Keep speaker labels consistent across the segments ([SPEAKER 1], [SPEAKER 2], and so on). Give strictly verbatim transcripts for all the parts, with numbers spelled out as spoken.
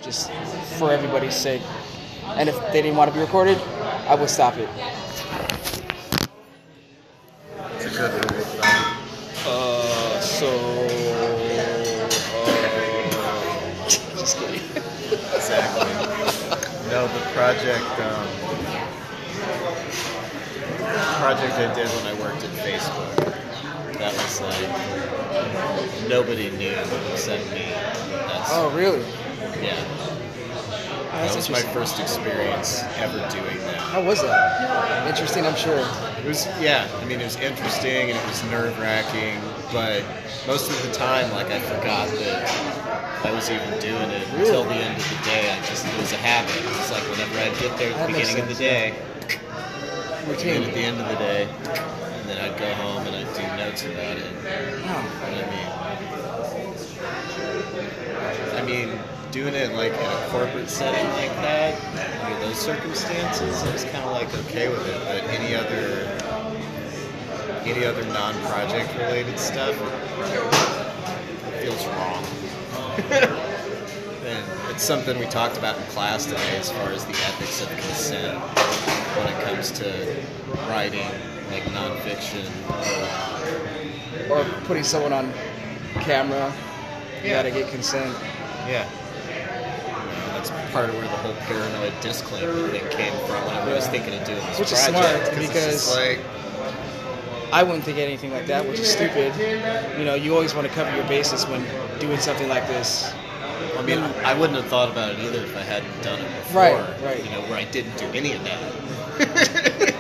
[SPEAKER 1] just for everybody's sake. And if they didn't want to be recorded, I would stop it.
[SPEAKER 2] It's a good rule of thumb.
[SPEAKER 1] Uh, so... Uh, just kidding.
[SPEAKER 2] Exactly. No, the project, um, project I did when I worked at Facebook, that was like, nobody knew except me. That's,
[SPEAKER 1] Oh, really?
[SPEAKER 2] yeah.
[SPEAKER 1] Oh,
[SPEAKER 2] That
[SPEAKER 1] that's
[SPEAKER 2] was my
[SPEAKER 1] interesting.
[SPEAKER 2] first experience ever doing that.
[SPEAKER 1] How was that? Interesting, I'm sure.
[SPEAKER 2] It was, yeah, I mean, it was interesting and it was nerve-wracking, but most of the time, like, I forgot that I was even doing it
[SPEAKER 1] Really?
[SPEAKER 2] until the end of the day. I just, it was a habit. It was like whenever I'd get there at
[SPEAKER 1] That
[SPEAKER 2] the
[SPEAKER 1] makes
[SPEAKER 2] beginning of the
[SPEAKER 1] sense,
[SPEAKER 2] day, and
[SPEAKER 1] Routine.
[SPEAKER 2] then at the end of the day, and then I'd go home and I'd do notes about it.
[SPEAKER 1] Oh.
[SPEAKER 2] You know what I mean? I mean, doing it like in a corporate setting like that, under those circumstances, I was kind of like okay with it. But any other, any other non-project related stuff feels wrong. And it's something we talked about in class today, as far as the ethics of consent when it comes to writing, like nonfiction.
[SPEAKER 1] Or putting someone on camera. You
[SPEAKER 2] Yeah.
[SPEAKER 1] gotta get consent.
[SPEAKER 2] Yeah. That's part of where the whole paranoid disclaimer thing came from when I was thinking of doing this
[SPEAKER 1] Which is
[SPEAKER 2] project.
[SPEAKER 1] smart,
[SPEAKER 2] 'cause it's
[SPEAKER 1] because-
[SPEAKER 2] just like,
[SPEAKER 1] I wouldn't think anything like that, which is stupid. You know, you always want to cover your bases when doing something like this.
[SPEAKER 2] I mean, I wouldn't have thought about it either if I hadn't done it before.
[SPEAKER 1] Right, right.
[SPEAKER 2] You know, where I didn't do any of that.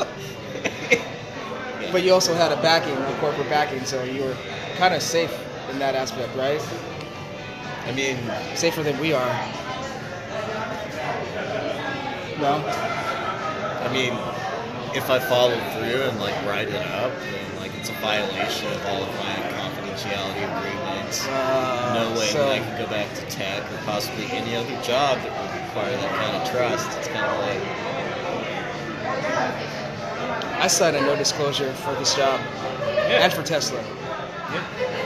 [SPEAKER 2] Yeah.
[SPEAKER 1] But you also had a backing, a corporate backing, so you were kind of safe in that aspect, right?
[SPEAKER 2] I mean,
[SPEAKER 1] Safer than we are. No?
[SPEAKER 2] I mean, if I follow through and like write it up, then like it's a violation of all of my confidentiality agreements.
[SPEAKER 1] Uh,
[SPEAKER 2] No way
[SPEAKER 1] so,
[SPEAKER 2] that I can go back to tech or possibly any other job that would require that kind of trust. It's kind of like,
[SPEAKER 1] I signed a no disclosure for this job
[SPEAKER 2] yeah,
[SPEAKER 1] and for Tesla.
[SPEAKER 2] yeah.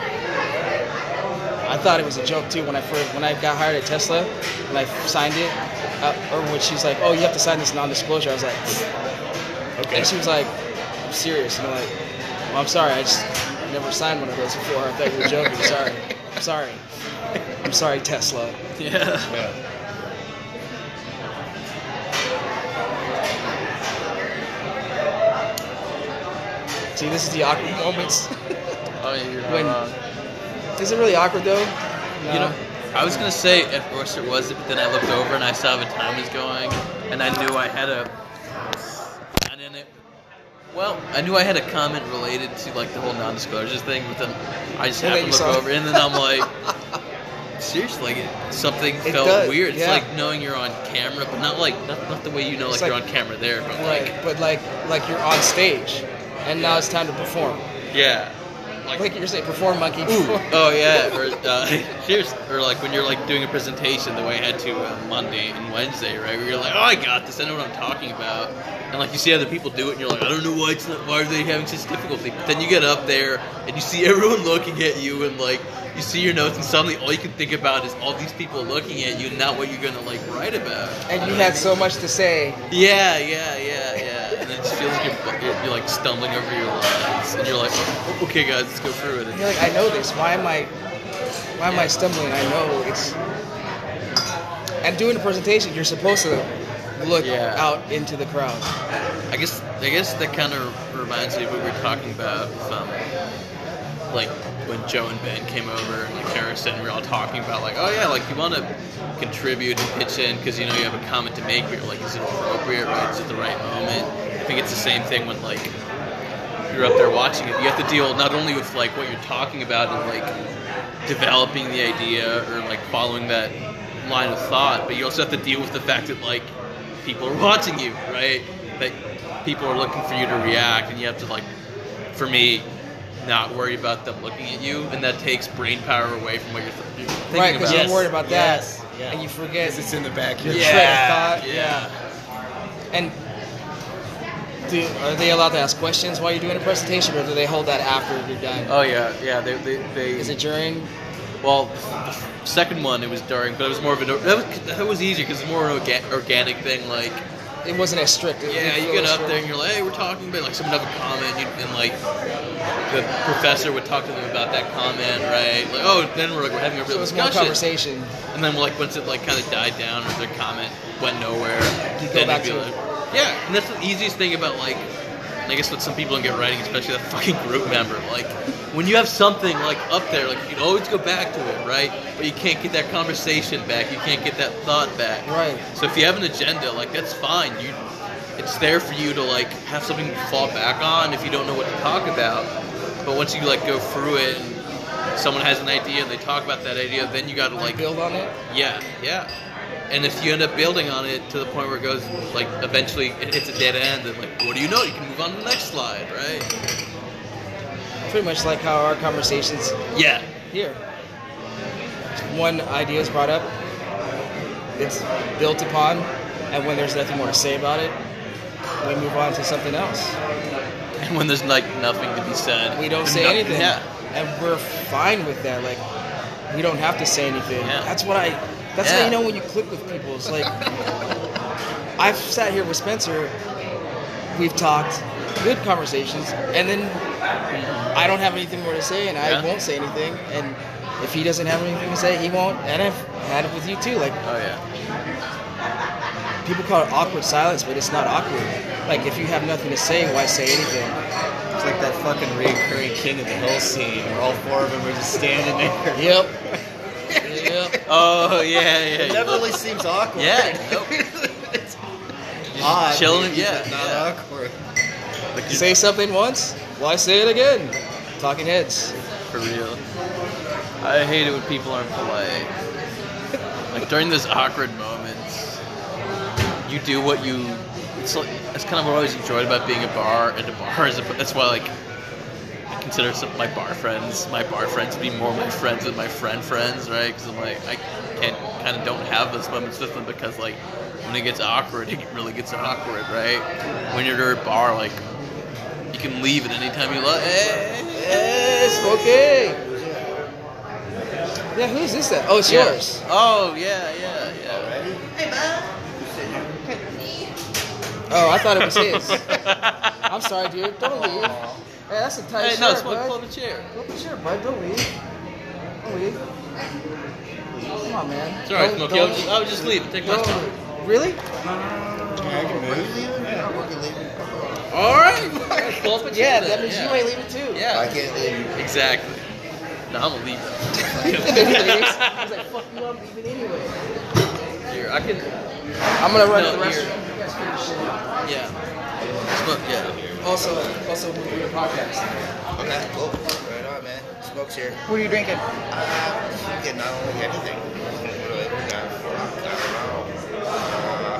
[SPEAKER 1] I thought it was a joke too when I first when I got hired at Tesla and I signed it, uh, or when she's like, "Oh, you have to sign this non-disclosure." I was like,
[SPEAKER 2] Okay.
[SPEAKER 1] and she was like, "I'm serious," and I'm like, "Well, I'm sorry, I just never signed one of those before. I thought you were joking. Sorry, I'm sorry, I'm sorry, Tesla."
[SPEAKER 3] Yeah.
[SPEAKER 2] Yeah.
[SPEAKER 1] See, this is the awkward moments.
[SPEAKER 3] Oh, yeah, you're not
[SPEAKER 1] When-
[SPEAKER 3] wrong.
[SPEAKER 1] Is it really awkward though? No.
[SPEAKER 3] You know, I was gonna say at first it wasn't, but then I looked over and I saw the time was going, and I knew I had a. I didn't. Well, I knew I had a comment related to like the whole non-disclosures thing, but then I just
[SPEAKER 1] And then
[SPEAKER 3] happened to
[SPEAKER 1] you
[SPEAKER 3] look
[SPEAKER 1] saw-
[SPEAKER 3] over, and then I'm like, seriously, like it, something
[SPEAKER 1] It
[SPEAKER 3] felt
[SPEAKER 1] does,
[SPEAKER 3] weird. It's
[SPEAKER 1] yeah.
[SPEAKER 3] like knowing you're on camera, but not like not, not the way you know like,
[SPEAKER 1] It's
[SPEAKER 3] you're
[SPEAKER 1] like-
[SPEAKER 3] on camera there, but
[SPEAKER 1] Right,
[SPEAKER 3] like
[SPEAKER 1] but like like you're on stage, and now it's time to perform.
[SPEAKER 3] yeah.
[SPEAKER 1] Like you're saying, perform, monkey.
[SPEAKER 3] Ooh,
[SPEAKER 1] Perform.
[SPEAKER 3] oh yeah, or uh, here's or like when you're like doing a presentation the way I had to uh, Monday and Wednesday, right? Where you're like, oh, I got this, I know what I'm talking about, and like you see other people do it, and you're like, I don't know why it's not, why are they having such difficulty? But then you get up there and you see everyone looking at you, and like you see your notes, and suddenly all you can think about is all these people looking at you, and not what you're gonna like write about.
[SPEAKER 1] And you had so much to say.
[SPEAKER 3] Yeah, yeah, yeah, yeah. And it just feels like you're, you're, you're like stumbling over your lines, and you're like, oh, okay, guys, let's go through it.
[SPEAKER 1] And you're like, I know this. Why am I? Why am I stumbling? I know it's. And doing a presentation, you're supposed to look
[SPEAKER 3] Yeah.
[SPEAKER 1] out into the crowd.
[SPEAKER 3] I guess I guess that kind of reminds me of what we were talking about, um, like when Joe and Ben came over and like Harrison, we were all talking about like, oh yeah, like you want to contribute and pitch in because you know you have a comment to make, but you're like, is it appropriate? Right? Is it the right moment? I think it's the same thing when like you're up there watching it. You have to deal not only with like what you're talking about and like developing the idea or like following that line of thought, but you also have to deal with the fact that like people are watching you, right? That people are looking for you to react, and you have to like, for me, not worry about them looking at you, and that takes brain power away from what you're, th- you're thinking
[SPEAKER 1] Right, because
[SPEAKER 3] about.
[SPEAKER 1] you're worried about that,
[SPEAKER 2] Yes, yeah.
[SPEAKER 1] and you forget
[SPEAKER 2] Because it's in the back of
[SPEAKER 1] your
[SPEAKER 2] your
[SPEAKER 1] train of
[SPEAKER 3] Yeah,
[SPEAKER 1] thought.
[SPEAKER 3] yeah.
[SPEAKER 1] And do, are they allowed to ask questions while you're doing a presentation, or do they hold that after you're done?
[SPEAKER 3] Oh yeah, yeah. They, they, they
[SPEAKER 1] Is it during?
[SPEAKER 3] Well, the second one it was during, but it was more of an that was that was easier because it's more of an orga- organic thing. Like,
[SPEAKER 1] It wasn't as strict. It
[SPEAKER 3] yeah,
[SPEAKER 1] didn't
[SPEAKER 3] you
[SPEAKER 1] feel
[SPEAKER 3] get
[SPEAKER 1] as
[SPEAKER 3] up
[SPEAKER 1] strict.
[SPEAKER 3] there and you're like, hey, we're talking about like someone have a comment, and, and like the professor would talk to them about that comment, right? Like, oh, then we're like we're having a
[SPEAKER 1] So
[SPEAKER 3] real
[SPEAKER 1] it was more
[SPEAKER 3] discussion.
[SPEAKER 1] conversation.
[SPEAKER 3] And then like once it like kind of died down or their comment went nowhere,
[SPEAKER 1] You go
[SPEAKER 3] then
[SPEAKER 1] back
[SPEAKER 3] it'd be
[SPEAKER 1] to
[SPEAKER 3] like,
[SPEAKER 1] it.
[SPEAKER 3] yeah. And that's the easiest thing about like, I guess what some people don't get writing, especially that fucking group member. Like when you have something like up there, like you can always go back to it, right? But you can't get that conversation back. You can't get that thought back.
[SPEAKER 1] Right.
[SPEAKER 3] So if you have an agenda, like that's fine. You, it's there for you to like have something to fall back on if you don't know what to talk about. But once you like go through it and someone has an idea and they talk about that idea, then you got to like
[SPEAKER 1] Build on it.
[SPEAKER 3] yeah, yeah. And if you end up building on it to the point where it goes, like, eventually it hits a dead end, and, like, what do you know? You can move on to the next slide, right?
[SPEAKER 1] Pretty much like how our conversations
[SPEAKER 3] Yeah.
[SPEAKER 1] here. One idea is brought up, it's built upon, and when there's nothing more to say about it, we move on to something else.
[SPEAKER 3] And when there's, like, nothing to be said.
[SPEAKER 1] We don't say
[SPEAKER 3] no-
[SPEAKER 1] anything.
[SPEAKER 3] Yeah.
[SPEAKER 1] And we're fine with that. Like, we don't have to say anything.
[SPEAKER 3] Yeah.
[SPEAKER 1] That's what I, that's
[SPEAKER 3] Yeah.
[SPEAKER 1] how you know when you click with people. It's like, I've sat here with Spencer, we've talked, good conversations, and then I don't have anything more to say, and I
[SPEAKER 3] Yeah.
[SPEAKER 1] won't say anything. And if he doesn't have anything to say, he won't. And I've had it with you too. Like,
[SPEAKER 3] Oh, yeah.
[SPEAKER 1] people call it awkward silence, but it's not awkward. Like, if you have nothing to say, why say anything?
[SPEAKER 2] It's like that fucking reoccurring King of the Hill scene where all four of them are just standing there.
[SPEAKER 1] Yep. Yep.
[SPEAKER 3] Oh, yeah, yeah.
[SPEAKER 2] It never really seems awkward.
[SPEAKER 3] Yeah, nope.
[SPEAKER 2] It's odd.
[SPEAKER 3] chilling,
[SPEAKER 2] but
[SPEAKER 3] yeah,
[SPEAKER 2] Not
[SPEAKER 3] yeah.
[SPEAKER 2] awkward.
[SPEAKER 3] Like, you-
[SPEAKER 1] Say something once, why say it again? Talking heads.
[SPEAKER 3] For real. I hate it when people aren't polite. Like during those awkward moments, you do what you. It's like that's kind of what I always enjoyed about being a bar and a bar is a, that's why like I consider some, my bar friends my bar friends to be more my friends than my friend friends, right? Because I'm like I can't kind of don't have those moments with them because like when it gets awkward, it really gets awkward, right? When you're at a bar, like you can leave at any time you like. Hey,
[SPEAKER 1] Yes, okay. Yeah, who's this at? Oh, it's
[SPEAKER 3] Yeah.
[SPEAKER 1] yours.
[SPEAKER 3] Oh, yeah, yeah, yeah.
[SPEAKER 2] Already?
[SPEAKER 1] Oh, I thought it was his. I'm sorry, dude. Don't leave. Hey, that's a tight
[SPEAKER 3] Hey, no,
[SPEAKER 1] shirt,
[SPEAKER 3] smoke, pull
[SPEAKER 1] bud.
[SPEAKER 3] the chair.
[SPEAKER 1] Pull the chair, bud. Don't leave. Don't leave. Come on, man.
[SPEAKER 3] It's alright,
[SPEAKER 1] Don't-
[SPEAKER 3] Smokey. I'll
[SPEAKER 1] don't-
[SPEAKER 3] just, I'll just leave. Take my
[SPEAKER 1] don't-
[SPEAKER 3] time.
[SPEAKER 1] Really?
[SPEAKER 2] Yeah, I can move. Yeah, we can leave.
[SPEAKER 3] Alright. Pull up a chair
[SPEAKER 1] Yeah,
[SPEAKER 3] then,
[SPEAKER 1] that means
[SPEAKER 3] yeah.
[SPEAKER 1] you ain't leaving too.
[SPEAKER 3] Yeah.
[SPEAKER 2] I can't leave.
[SPEAKER 3] Exactly. No, I'm gonna leave though.
[SPEAKER 1] He's like, fuck you, I'm leaving anyway.
[SPEAKER 3] Here, I can.
[SPEAKER 1] I'm gonna run
[SPEAKER 3] No,
[SPEAKER 1] to the
[SPEAKER 3] here.
[SPEAKER 1] restroom. You guys finish shit up.
[SPEAKER 3] Yeah. Smoke, yeah.
[SPEAKER 1] Also, also, we'll do a podcast.
[SPEAKER 4] Okay, cool. Right on, man. Smoke's here.
[SPEAKER 1] What are you drinking?
[SPEAKER 4] Uh, getting not only anything. What do I got? I don't know. Uh,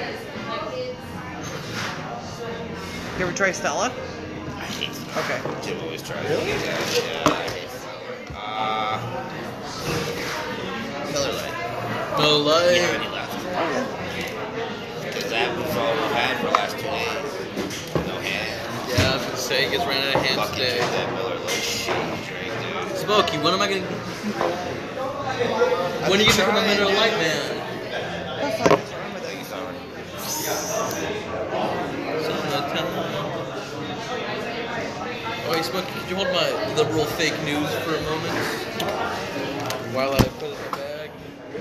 [SPEAKER 5] You ever try Stella?
[SPEAKER 4] I hate
[SPEAKER 5] Okay.
[SPEAKER 4] Jim always tries to get that. Yeah, I hate Stella. Uh, Miller Lite.
[SPEAKER 3] No light.
[SPEAKER 4] Yeah, when you left. Because that was all we had for the last two days. No hand.
[SPEAKER 3] Yeah, I was gonna say, you guys ran out of hands
[SPEAKER 4] Fucking
[SPEAKER 3] today.
[SPEAKER 4] drink that Miller Lite shit you drink, dude.
[SPEAKER 3] Smokey, when am I gonna.
[SPEAKER 4] I've
[SPEAKER 3] When are you
[SPEAKER 4] been
[SPEAKER 3] gonna become a
[SPEAKER 4] trying,
[SPEAKER 3] Miller
[SPEAKER 4] dude.
[SPEAKER 3] Light man?
[SPEAKER 4] That's fine. That's fine. I thought you saw it.
[SPEAKER 3] Oh, hey, Smokey, could you hold my liberal fake news for a moment? While I put it in my bag.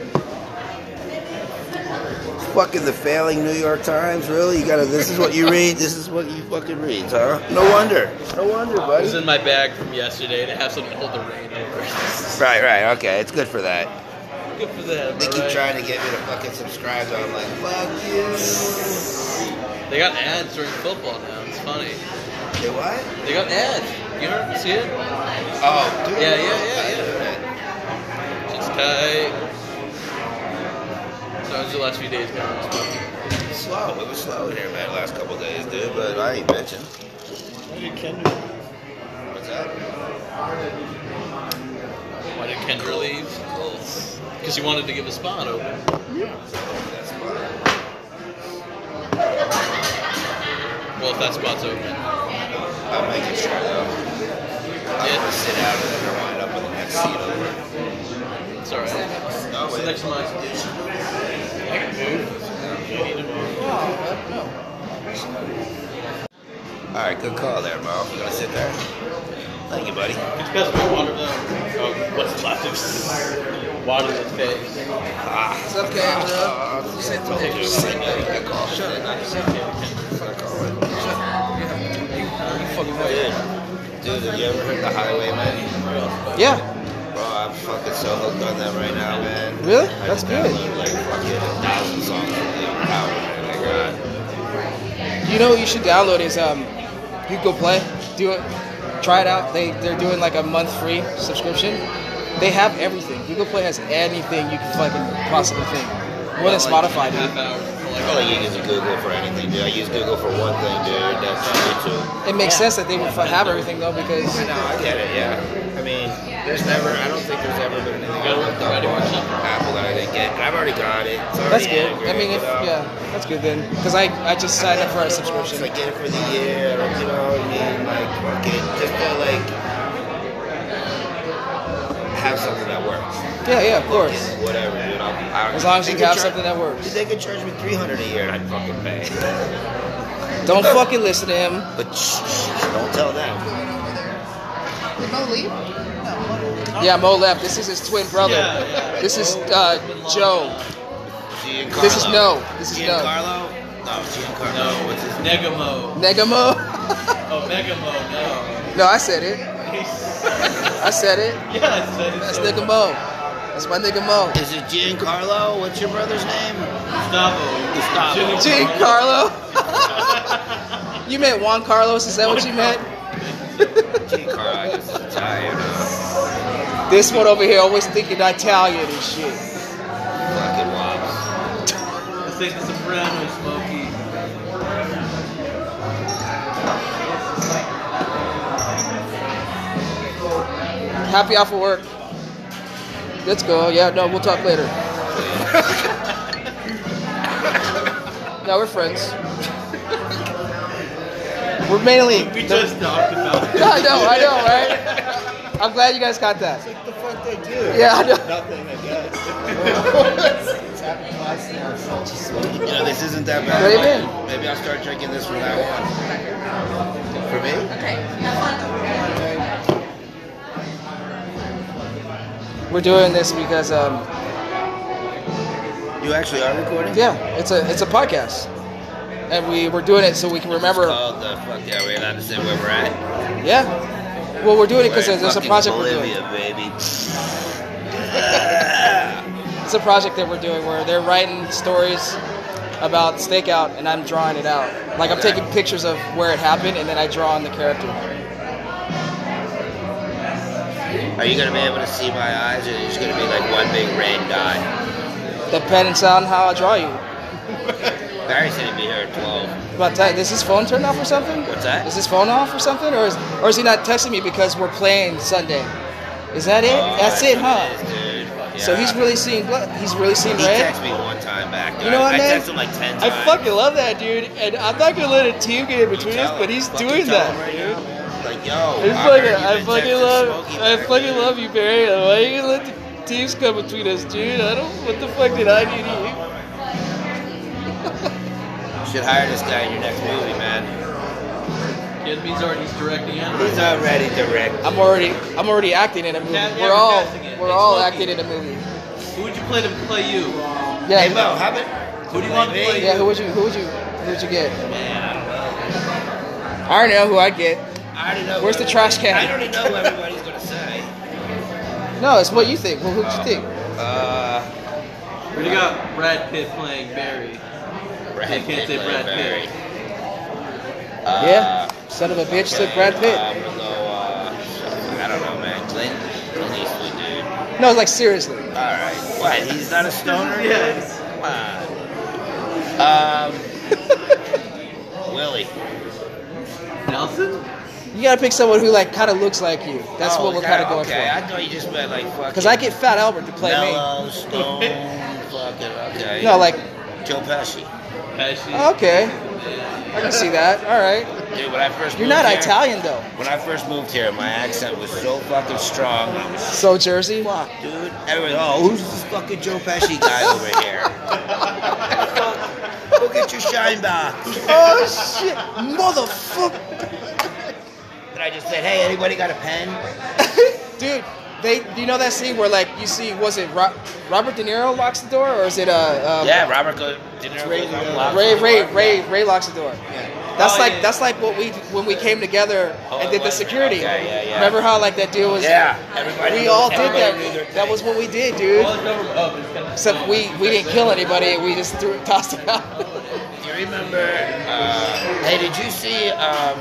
[SPEAKER 4] Fucking the failing New York Times, really? You gotta. This is what you read. This is what you fucking read, huh? No wonder. No wonder,
[SPEAKER 3] It was
[SPEAKER 4] buddy.
[SPEAKER 3] in my bag from yesterday to have something to hold the rain over.
[SPEAKER 4] Right, right. Okay, it's good for that.
[SPEAKER 3] Good for them.
[SPEAKER 4] They keep
[SPEAKER 3] alright?
[SPEAKER 4] trying to get me to fucking subscribe. So I'm like, fuck you.
[SPEAKER 3] They got ads during football now. It's funny.
[SPEAKER 4] They what?
[SPEAKER 3] They got ads. You ever see it?
[SPEAKER 4] Oh, dude.
[SPEAKER 3] Yeah, yeah, yeah, yeah. It's tight. So how's the last few days going?
[SPEAKER 4] Slow. It was slow here, man. Last couple of days, dude. But I ain't bitching.
[SPEAKER 2] Why did Kendra?
[SPEAKER 4] What's that?
[SPEAKER 3] Why did Kendra leave? Because he wanted to give a spot open.
[SPEAKER 4] That's fine.
[SPEAKER 3] Well, if that spot's open.
[SPEAKER 4] I'm making sure though. I'm
[SPEAKER 3] Yeah.
[SPEAKER 4] gonna sit out and then wind up
[SPEAKER 2] up in the next seat over.
[SPEAKER 3] It's alright.
[SPEAKER 2] No,
[SPEAKER 3] Sit
[SPEAKER 2] wait.
[SPEAKER 3] next to my station. I can move. You need to move.
[SPEAKER 4] All right, good call there, Mo. You gonna sit there? Thank you, buddy.
[SPEAKER 3] It's because of water though. Oh, what's left of water in the face.
[SPEAKER 4] Ah.
[SPEAKER 1] What's up, Canada?
[SPEAKER 4] Sit there. Sit there. Good call. Shut it. Dude, have you ever heard the Highwaymen?
[SPEAKER 1] Yeah.
[SPEAKER 4] Bro, I'm fucking so hooked on them right now, man.
[SPEAKER 1] Really?
[SPEAKER 4] I
[SPEAKER 1] That's
[SPEAKER 4] just
[SPEAKER 1] good.
[SPEAKER 4] downloaded like fucking a thousand songs from the power, man. I got.
[SPEAKER 1] You know what you should download is um, you go play, do it, try it out. They they're doing like a month free subscription. They have everything. Google Play has anything you can fucking possibly think. More than Spotify, dude.
[SPEAKER 4] I feel like you use Google for anything, dude. I use Google for one thing, dude. That's YouTube.
[SPEAKER 1] It makes sense that they would f- have everything though because
[SPEAKER 4] No, I get it, yeah. I mean, there's never, I don't think there's ever been anything I looked up on Apple that I didn't get. And I've already got it. It's already
[SPEAKER 1] that's good. I mean, if
[SPEAKER 4] integrated, you know?
[SPEAKER 1] yeah, that's good then. Because I I just signed up for a
[SPEAKER 4] It's
[SPEAKER 1] subscription.
[SPEAKER 4] like get it for the year, or, you know what I mean? Like, fuck it. Just to, like, have something that works.
[SPEAKER 1] Yeah, yeah, of course.
[SPEAKER 4] Whatever, dude. I'll, I,
[SPEAKER 1] As long as
[SPEAKER 4] they
[SPEAKER 1] you
[SPEAKER 4] could
[SPEAKER 1] have
[SPEAKER 4] char-
[SPEAKER 1] something that works.
[SPEAKER 4] They could charge me three hundred a year, and I'd fucking pay.
[SPEAKER 1] Don't fucking listen to him.
[SPEAKER 4] But shh, shh, don't tell them.
[SPEAKER 5] Did Mo leave? No.
[SPEAKER 1] Yeah, Mo left. This is his twin brother.
[SPEAKER 3] Yeah, yeah.
[SPEAKER 1] This is uh, Joe.
[SPEAKER 4] Giancarlo.
[SPEAKER 1] This is no. This is no.
[SPEAKER 4] Giancarlo? No, Giancarlo.
[SPEAKER 3] No, what's his Negamo.
[SPEAKER 1] Negamo.
[SPEAKER 3] Oh, Megamo, no.
[SPEAKER 1] No, I said it. I said it.
[SPEAKER 3] Yeah, I said it.
[SPEAKER 1] That's
[SPEAKER 3] so-
[SPEAKER 1] nigga Mo. That's my nigga Mo.
[SPEAKER 4] Is it Giancarlo? What's your brother's name?
[SPEAKER 3] Gustavo.
[SPEAKER 4] Gustavo.
[SPEAKER 1] Gene Carlo. You meant Juan Carlos? Is that what you meant?
[SPEAKER 4] Giancarlo, I guess it's Italian. Uh,
[SPEAKER 1] This one over here always thinking Italian and shit.
[SPEAKER 4] fucking wops.
[SPEAKER 3] Let's take the Soprano, Smokey.
[SPEAKER 1] Happy off of work. Let's go. Yeah, no, we'll talk later. No, we're friends. We're mainly.
[SPEAKER 3] We just talked about it.
[SPEAKER 1] I know, I know, right? I'm glad you guys got that.
[SPEAKER 4] What the fuck they do?
[SPEAKER 1] Yeah, I know.
[SPEAKER 4] Nothing, I guess. You know, this isn't that bad.
[SPEAKER 1] What do you mean?
[SPEAKER 4] Maybe I'll start drinking this from now on. For me?
[SPEAKER 1] We're doing this because, um,
[SPEAKER 4] You actually are recording?
[SPEAKER 1] yeah, it's a it's a podcast, and we we're doing it so we can remember.
[SPEAKER 4] It's called the fuck yeah, we allowed to say where we're at.
[SPEAKER 1] Yeah. Well, we're doing it because
[SPEAKER 4] We're in
[SPEAKER 1] there's a
[SPEAKER 4] fucking
[SPEAKER 1] project we're doing.
[SPEAKER 4] Bolivia, baby.
[SPEAKER 1] It's a project that we're doing where they're writing stories about stakeout, and I'm drawing it out. Like I'm taking pictures of where it happened, and then I draw on the character.
[SPEAKER 4] Are you gonna be able to see my eyes, or are you just gonna be like one big red dot?
[SPEAKER 1] Depends on how I draw you.
[SPEAKER 4] Barry said he'd be here at twelve.
[SPEAKER 1] About that, is his phone turned off or something?
[SPEAKER 4] What's that?
[SPEAKER 1] Is his phone off or something, or is or is he not texting me because we're playing Sunday? Is that it?
[SPEAKER 4] Oh,
[SPEAKER 1] That's it, huh?
[SPEAKER 4] it is, dude.
[SPEAKER 1] So he's
[SPEAKER 4] Yeah.
[SPEAKER 1] really seeing blood. He's really seeing
[SPEAKER 4] He
[SPEAKER 1] red.
[SPEAKER 4] texted me one time back. Dude.
[SPEAKER 1] You know what,
[SPEAKER 4] I,
[SPEAKER 1] man?
[SPEAKER 4] I texted him like ten
[SPEAKER 1] I
[SPEAKER 4] times.
[SPEAKER 1] fucking love that, dude, and I'm not gonna let a team get in between us,
[SPEAKER 4] Tell
[SPEAKER 1] but
[SPEAKER 4] him.
[SPEAKER 1] he's
[SPEAKER 4] Fucking
[SPEAKER 1] doing
[SPEAKER 4] tell
[SPEAKER 1] that,
[SPEAKER 4] him right
[SPEAKER 1] dude.
[SPEAKER 4] now, man. Like, yo,
[SPEAKER 1] I
[SPEAKER 4] I,
[SPEAKER 1] fucking,
[SPEAKER 4] heard
[SPEAKER 1] I
[SPEAKER 4] you've been
[SPEAKER 1] fucking
[SPEAKER 4] texting
[SPEAKER 1] love,
[SPEAKER 4] Smokey
[SPEAKER 1] I
[SPEAKER 4] back
[SPEAKER 1] fucking
[SPEAKER 4] there.
[SPEAKER 1] love you, Barry. Why are you gonna let the teams come between us, dude? I don't. What the fuck did I do to you?
[SPEAKER 4] You should hire this guy in your next movie, man.
[SPEAKER 3] Kid B's already he's directing it.
[SPEAKER 4] He's already directed.
[SPEAKER 1] I'm already, I'm already acting in a movie.
[SPEAKER 3] Yeah, yeah,
[SPEAKER 1] we're
[SPEAKER 3] we're
[SPEAKER 1] all,
[SPEAKER 3] casting it.
[SPEAKER 1] we're
[SPEAKER 3] Hey,
[SPEAKER 1] all
[SPEAKER 3] Smokey.
[SPEAKER 1] acting in a movie.
[SPEAKER 3] Who would you play to play you?
[SPEAKER 1] Yeah.
[SPEAKER 4] Hey, Mo, how about...
[SPEAKER 3] Who do you want to play
[SPEAKER 1] Yeah.
[SPEAKER 3] you?
[SPEAKER 1] Who would you, who would you, who would you get?
[SPEAKER 4] Man, I don't know.
[SPEAKER 1] I already know who I'd get.
[SPEAKER 4] I already know.
[SPEAKER 1] Where's
[SPEAKER 4] what
[SPEAKER 1] the trash
[SPEAKER 4] everybody-
[SPEAKER 1] can?
[SPEAKER 4] I already know what everybody's gonna say.
[SPEAKER 1] No, it's what you think. Well, who'd you think?
[SPEAKER 4] Uh,
[SPEAKER 3] Who do you got Brad Pitt playing Barry?
[SPEAKER 4] Brad
[SPEAKER 3] You can't say
[SPEAKER 4] Pitt,
[SPEAKER 3] Brad
[SPEAKER 4] Barry.
[SPEAKER 3] Pitt.
[SPEAKER 4] Uh,
[SPEAKER 1] Yeah. Son of a bitch took
[SPEAKER 4] okay,
[SPEAKER 1] Brad Pitt.
[SPEAKER 4] uh, I'm gonna go. Uh, I don't know, man. Clint, Clint Eastwood, dude.
[SPEAKER 1] No, like seriously.
[SPEAKER 4] All right. What? He's not a stoner?
[SPEAKER 3] Yes.
[SPEAKER 4] Come on. Um. Willie.
[SPEAKER 3] Nelson?
[SPEAKER 1] You gotta pick someone who like kind of looks like you. That's
[SPEAKER 4] Oh,
[SPEAKER 1] what we're
[SPEAKER 4] okay,
[SPEAKER 1] kind of going
[SPEAKER 4] okay. I
[SPEAKER 1] for.
[SPEAKER 4] thought you just meant like fucking.
[SPEAKER 1] Because I get Fat Albert to play
[SPEAKER 4] mellow, stone, fucking. Okay.
[SPEAKER 1] me. No, like
[SPEAKER 4] Joe Pesci.
[SPEAKER 3] Pesci.
[SPEAKER 1] okay, I can see that. All right.
[SPEAKER 4] Dude, when I first
[SPEAKER 1] You're
[SPEAKER 4] moved
[SPEAKER 1] not
[SPEAKER 4] here,
[SPEAKER 1] Italian though.
[SPEAKER 4] When I first moved here, my accent was so fucking strong. I was
[SPEAKER 1] So Jersey.
[SPEAKER 4] fuck, dude. Everybody, oh, who's this fucking Joe Pesci guy over here? Go get your shine box.
[SPEAKER 1] Oh shit, motherfucker.
[SPEAKER 4] And I just said, hey, anybody got a pen?
[SPEAKER 1] Dude, they do you know that scene where like you see was it Ro- Robert De Niro locks the door or is it uh um,
[SPEAKER 4] Yeah, Robert go, De Niro
[SPEAKER 1] Ray,
[SPEAKER 4] goes on lock
[SPEAKER 1] Ray
[SPEAKER 4] the
[SPEAKER 1] Ray
[SPEAKER 4] door.
[SPEAKER 1] Ray Ray locks the door. That's
[SPEAKER 4] Oh,
[SPEAKER 1] like
[SPEAKER 4] yeah.
[SPEAKER 1] that's like what we when we came together
[SPEAKER 4] Oh,
[SPEAKER 1] and did the
[SPEAKER 4] wait,
[SPEAKER 1] security.
[SPEAKER 4] okay, yeah, yeah.
[SPEAKER 1] Remember how like that deal was?
[SPEAKER 4] Yeah, everybody.
[SPEAKER 1] We
[SPEAKER 4] knew-
[SPEAKER 1] all did
[SPEAKER 4] everybody
[SPEAKER 1] that.
[SPEAKER 4] knew their
[SPEAKER 1] That
[SPEAKER 4] thing.
[SPEAKER 1] was what we did, dude.
[SPEAKER 3] Well, it's over. Oh, it's kind of.
[SPEAKER 1] Except we we didn't kill anybody. We just threw it, tossed it out.
[SPEAKER 4] Do you remember? Uh, hey, did you see um,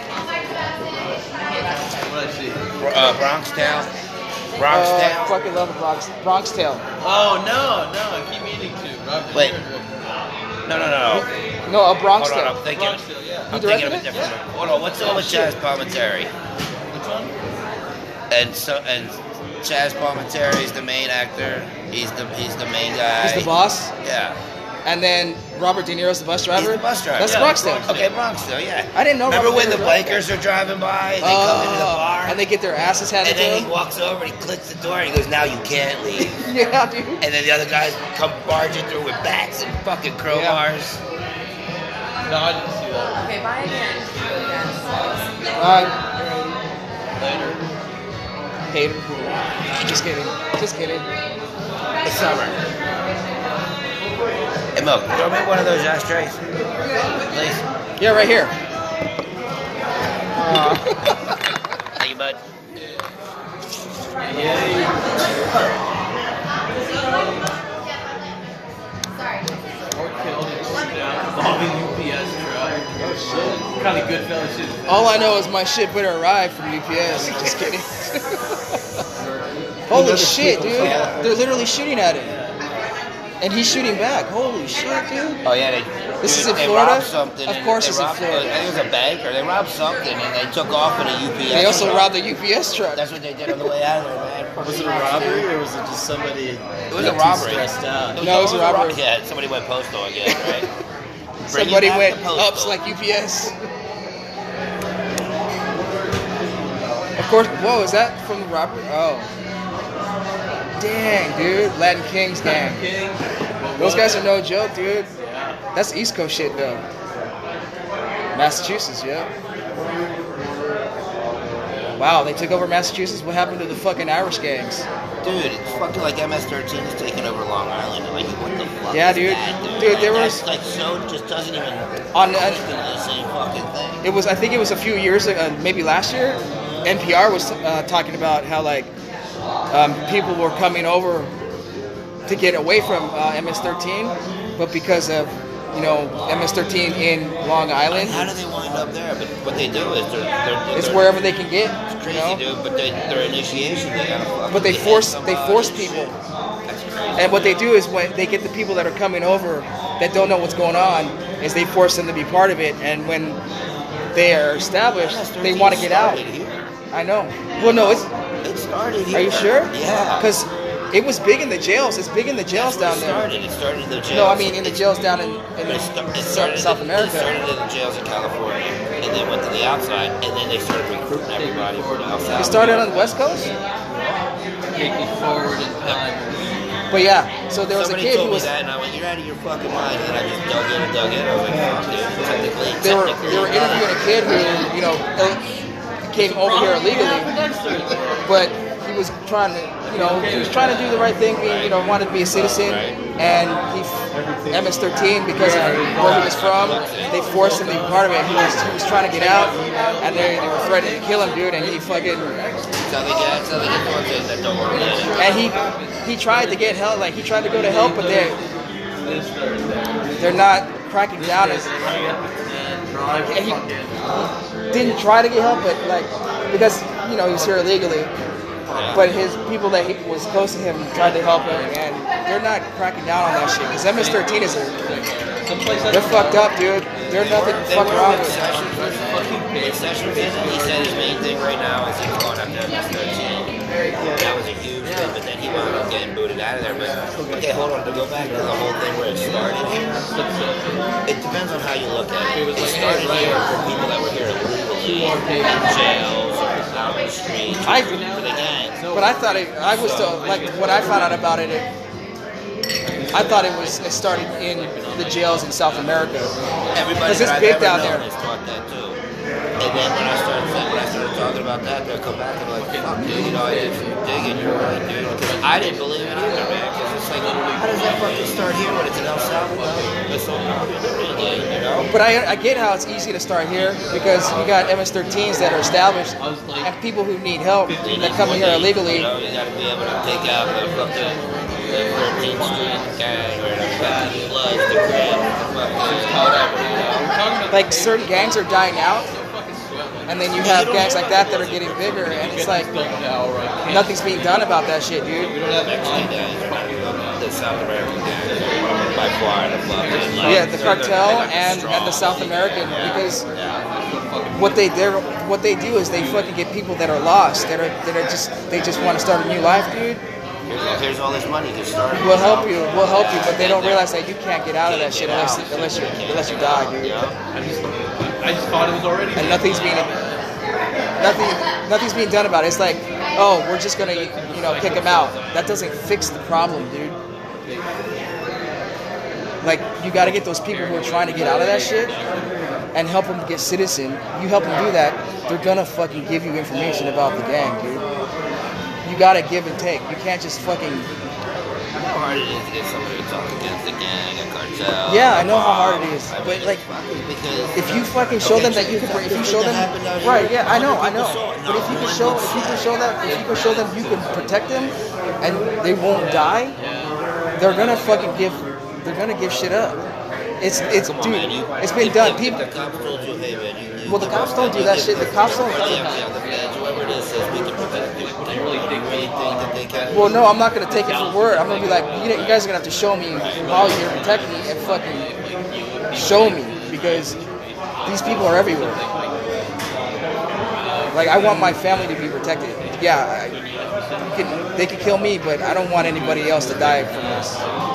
[SPEAKER 3] What I see.
[SPEAKER 4] uh, Bronx Tale? Bronx
[SPEAKER 1] Uh, I
[SPEAKER 4] Tale.
[SPEAKER 1] fucking love the Bronx Bronx Tale.
[SPEAKER 3] Oh no, no! I keep meaning to. Robert De
[SPEAKER 4] Wait.
[SPEAKER 3] Niro directed it.
[SPEAKER 4] No, no, no.
[SPEAKER 1] No, a Bronx
[SPEAKER 4] Hold on,
[SPEAKER 1] Tale.
[SPEAKER 4] I'm thinking.
[SPEAKER 3] Bronx Tale, yeah.
[SPEAKER 4] I'm
[SPEAKER 1] You
[SPEAKER 4] thinking of a
[SPEAKER 1] directed it?
[SPEAKER 4] different one. Hold on, what's the one with Chaz Palminteri?
[SPEAKER 3] Which one?
[SPEAKER 4] And so and Chaz Palminteri is the main actor. He's the he's the main guy.
[SPEAKER 1] He's the boss,
[SPEAKER 4] Yeah.
[SPEAKER 1] and then Robert De Niro's the bus driver.
[SPEAKER 4] He's the bus driver.
[SPEAKER 1] That's
[SPEAKER 3] Yeah,
[SPEAKER 1] Bronx Tale.
[SPEAKER 3] Bronx
[SPEAKER 4] Okay, Bronx Tale, yeah.
[SPEAKER 1] I didn't know
[SPEAKER 4] Remember
[SPEAKER 1] Robert
[SPEAKER 4] when
[SPEAKER 1] De
[SPEAKER 4] the
[SPEAKER 1] Niro
[SPEAKER 4] bikers are driving by? They come into the
[SPEAKER 1] Oh,
[SPEAKER 4] bar,
[SPEAKER 1] and they get their asses handed
[SPEAKER 4] and
[SPEAKER 1] to
[SPEAKER 4] then he
[SPEAKER 1] them.
[SPEAKER 4] walks over and he clicks the door and he goes, "Now you can't leave."
[SPEAKER 1] Yeah, dude.
[SPEAKER 4] And then the other guys come barging through with bats and fucking crowbars.
[SPEAKER 3] No, I didn't see that.
[SPEAKER 5] Okay, bye again.
[SPEAKER 1] Uh,
[SPEAKER 3] Later.
[SPEAKER 1] hater. Just kidding. Just kidding.
[SPEAKER 4] It's summer. Hey, Milk, throw me one of those ashtrays, please.
[SPEAKER 1] Yeah, right here.
[SPEAKER 4] Thank you, bud.
[SPEAKER 3] Or killed and stripped out involving U P S truck. Oh shit. Kind of good fella shit.
[SPEAKER 1] All I know is my shit better arrive from U P S. Just kidding. Holy shit, dude. They're literally shooting at him. And he's shooting back. Holy shit, dude.
[SPEAKER 4] Oh yeah, they.
[SPEAKER 1] This is
[SPEAKER 4] dude,
[SPEAKER 1] in
[SPEAKER 4] they
[SPEAKER 1] Florida?
[SPEAKER 4] robbed something.
[SPEAKER 1] Of
[SPEAKER 4] and
[SPEAKER 1] course
[SPEAKER 4] they
[SPEAKER 1] it's in
[SPEAKER 4] robbed-
[SPEAKER 1] Florida.
[SPEAKER 4] I think it was a bank, or they robbed something, and they took off in a U P S.
[SPEAKER 1] They also
[SPEAKER 4] truck.
[SPEAKER 1] robbed the U P S truck.
[SPEAKER 4] That's what they did on the way out of there, man.
[SPEAKER 6] Was it a robbery or was it just somebody
[SPEAKER 4] It was a robbery.
[SPEAKER 6] stressed out?
[SPEAKER 1] No, it was a robbery.
[SPEAKER 4] Yeah, somebody went postal again, right? Bring it
[SPEAKER 1] Somebody
[SPEAKER 4] back
[SPEAKER 1] went
[SPEAKER 4] to postal.
[SPEAKER 1] ups like U P S. Of course. Whoa, is that from the robbery? Oh. Dang, dude. Latin Kings gang.
[SPEAKER 3] King.
[SPEAKER 1] Those guys are no joke, dude.
[SPEAKER 3] Yeah.
[SPEAKER 1] That's East Coast shit, though. Massachusetts, yeah. Wow, they took over Massachusetts. What happened to the fucking Irish gangs?
[SPEAKER 4] Dude, it's fucking like M S thirteen is taking over Long Island. Like, what the fuck?
[SPEAKER 1] Yeah,
[SPEAKER 4] is
[SPEAKER 1] dude.
[SPEAKER 4] that, dude,
[SPEAKER 1] Dude,
[SPEAKER 4] like,
[SPEAKER 1] there
[SPEAKER 4] that's,
[SPEAKER 1] was-
[SPEAKER 4] like so just doesn't even
[SPEAKER 1] On,
[SPEAKER 4] close
[SPEAKER 1] uh,
[SPEAKER 4] to the same fucking thing.
[SPEAKER 1] It was, I think it was a few years ago, uh, maybe last year. N P R was uh, talking about how like um, people were coming over to get away from uh, M S thirteen, but because of you know M S thirteen in Long Island,
[SPEAKER 4] How do they wind up there? But what they do is they're, they're,
[SPEAKER 1] it's
[SPEAKER 4] they're
[SPEAKER 1] wherever they can get.
[SPEAKER 4] It's
[SPEAKER 1] You
[SPEAKER 4] crazy,
[SPEAKER 1] know?
[SPEAKER 4] dude. But they, their initiation, they gotta fucking
[SPEAKER 1] But they
[SPEAKER 4] get
[SPEAKER 1] force
[SPEAKER 4] somebody
[SPEAKER 1] they force
[SPEAKER 4] and
[SPEAKER 1] people.
[SPEAKER 4] shit. That's crazy.
[SPEAKER 1] And what they do is when they get the people that are coming over that don't know what's going on, is they force them to be part of it. And when they are established, they want to get out.
[SPEAKER 4] Started here.
[SPEAKER 1] I know. Well, no, it's.
[SPEAKER 4] It started here.
[SPEAKER 1] Are you sure?
[SPEAKER 4] Yeah.
[SPEAKER 1] Because it was big in the jails. It's big in the jails
[SPEAKER 4] That's
[SPEAKER 1] down
[SPEAKER 4] where
[SPEAKER 1] there.
[SPEAKER 4] it started. It started in the jails.
[SPEAKER 1] No, I mean in the
[SPEAKER 4] It-
[SPEAKER 1] jails down in, in
[SPEAKER 4] It,
[SPEAKER 1] the,
[SPEAKER 4] sta- it
[SPEAKER 1] South,
[SPEAKER 4] started
[SPEAKER 1] South
[SPEAKER 4] in,
[SPEAKER 1] America.
[SPEAKER 4] It started in the jails in California, and then went to the outside, and then they started recruiting everybody from the outside.
[SPEAKER 1] It started on the West Coast.
[SPEAKER 3] Take me forward in time.
[SPEAKER 1] But yeah, so there was
[SPEAKER 4] Somebody
[SPEAKER 1] a kid
[SPEAKER 4] told
[SPEAKER 1] who was.
[SPEAKER 4] me that, and I went, "You're out of your fucking mind." And I just dug in and dug in. I was like, "Fuck, dude." Technically,
[SPEAKER 1] They were
[SPEAKER 4] technically,
[SPEAKER 1] they were interviewing a kid who you know came over here illegally, but he was trying to you know he was trying to do the right thing. Being, you know wanted to be a citizen, and he M S thirteen because of where he was from, they forced him to be part of it. He was he was trying to get out, and they, they were threatening to kill him, dude. And he fucking
[SPEAKER 4] That's how they get. That's how they get the ones that that don't want to get it.
[SPEAKER 1] and he he tried to get help, like he tried to go to help, but they they're not cracking down. As, and he didn't try to get help, but like because you know he was here illegally. But his people that he was close to him tried to help him, and they're not cracking down on that shit. Because M S thirteen is a, they're fucked up, dude. They're nothing to
[SPEAKER 4] They
[SPEAKER 1] fuck
[SPEAKER 4] were
[SPEAKER 1] around
[SPEAKER 4] with
[SPEAKER 1] with.
[SPEAKER 4] Sessions. When Sessions did it, he said his main thing right now is he's going after M S thirteen. That was a huge thing. him, but then he wound up getting booted out of there. But okay, hold on. To go back to the whole thing where it started here, it depends on how you look at it. It started here for people that were here illegally, in jails or out on the street,
[SPEAKER 1] I-
[SPEAKER 4] for the gangs.
[SPEAKER 1] But I thought it. I was still like when I found out about it. it I thought it was it started in the jails in South America.
[SPEAKER 4] Everybody
[SPEAKER 1] Because it's
[SPEAKER 4] that I've
[SPEAKER 1] big
[SPEAKER 4] ever
[SPEAKER 1] down
[SPEAKER 4] known
[SPEAKER 1] there.
[SPEAKER 4] has taught that too. And then when I started when I started talking about that, they'll come back and be like, "Fuck, dude, you know, I did some digging. You're right, dude." Because I didn't believe it either, man. Because it's like, how does that fucking start here when it's in El Salvador? It's so you know.
[SPEAKER 1] But I, I get how it's easy to start here because you got M S thirteens that are established and people who need help that come here illegally.
[SPEAKER 4] You know, you gotta be able to take out the fucking the thirteenth Street gang or the fucking Bloods, the Crib, the fucking whatever, you know.
[SPEAKER 1] Like certain gangs are dying out, and then you have gangs like that that are getting bigger, and it's like nothing's being done about that shit, dude.
[SPEAKER 4] Mexican gangs, the South American gangs, are by far the fucking like,
[SPEAKER 1] Yeah, the
[SPEAKER 4] they're-
[SPEAKER 1] cartel
[SPEAKER 4] they're fucking
[SPEAKER 1] and,
[SPEAKER 4] strong.
[SPEAKER 1] and the South American
[SPEAKER 4] Yeah.
[SPEAKER 1] because
[SPEAKER 4] Yeah.
[SPEAKER 1] what they they what they do is they fucking get people that are lost that are that are just they just want to start a new life, dude.
[SPEAKER 4] Here's all, here's all this money to start.
[SPEAKER 1] We'll help you, we'll help you, but they don't realize that you can't get out of that shit unless unless you unless you die, dude.
[SPEAKER 4] Yeah.
[SPEAKER 3] I just, I just thought it was already.
[SPEAKER 1] And nothing's being nothing nothing's being done about it. It's like, oh, we're just gonna you know kick them out. That doesn't fix the problem, dude. Like you got to get those people who are trying to get out of that shit and help them get citizen. You help them do that, they're gonna fucking give you information about the gang, dude. You gotta give and take. You can't just fucking.
[SPEAKER 4] How hard it is to get somebody to talk against the gang, a cartel.
[SPEAKER 1] Yeah, I know how
[SPEAKER 4] mob.
[SPEAKER 1] hard it is,
[SPEAKER 4] I mean,
[SPEAKER 1] but,
[SPEAKER 4] it's
[SPEAKER 1] like,
[SPEAKER 4] fucking because
[SPEAKER 1] If you fucking show them that you can, if you show them, right? Yeah, I know, I know. But if you can show, if you can show that, if you can show them you can protect them, and they won't die, they're gonna fucking give, they're gonna give shit up. It's, it's,
[SPEAKER 4] Come on,
[SPEAKER 1] dude,
[SPEAKER 4] man, you,
[SPEAKER 1] it's been
[SPEAKER 4] if,
[SPEAKER 1] done.
[SPEAKER 4] If,
[SPEAKER 1] People,
[SPEAKER 4] if the cops told you, hey man, you, you
[SPEAKER 1] Well, the
[SPEAKER 4] give
[SPEAKER 1] cops
[SPEAKER 4] us
[SPEAKER 1] don't
[SPEAKER 4] that,
[SPEAKER 1] do that
[SPEAKER 4] if-
[SPEAKER 1] shit. The
[SPEAKER 4] if-
[SPEAKER 1] cops don't-
[SPEAKER 4] if the F B I, the feds, whoever it is, says we can protect you. Do you really think, really think that they can?
[SPEAKER 1] well, no, I'm not gonna take it for word. I'm gonna be like, you know, you guys are gonna have to show me how you're gonna protect me and fucking show me because these people are everywhere. Like, I want my family to be protected. Yeah, I, you can, they could kill me, but I don't want anybody else to die from this.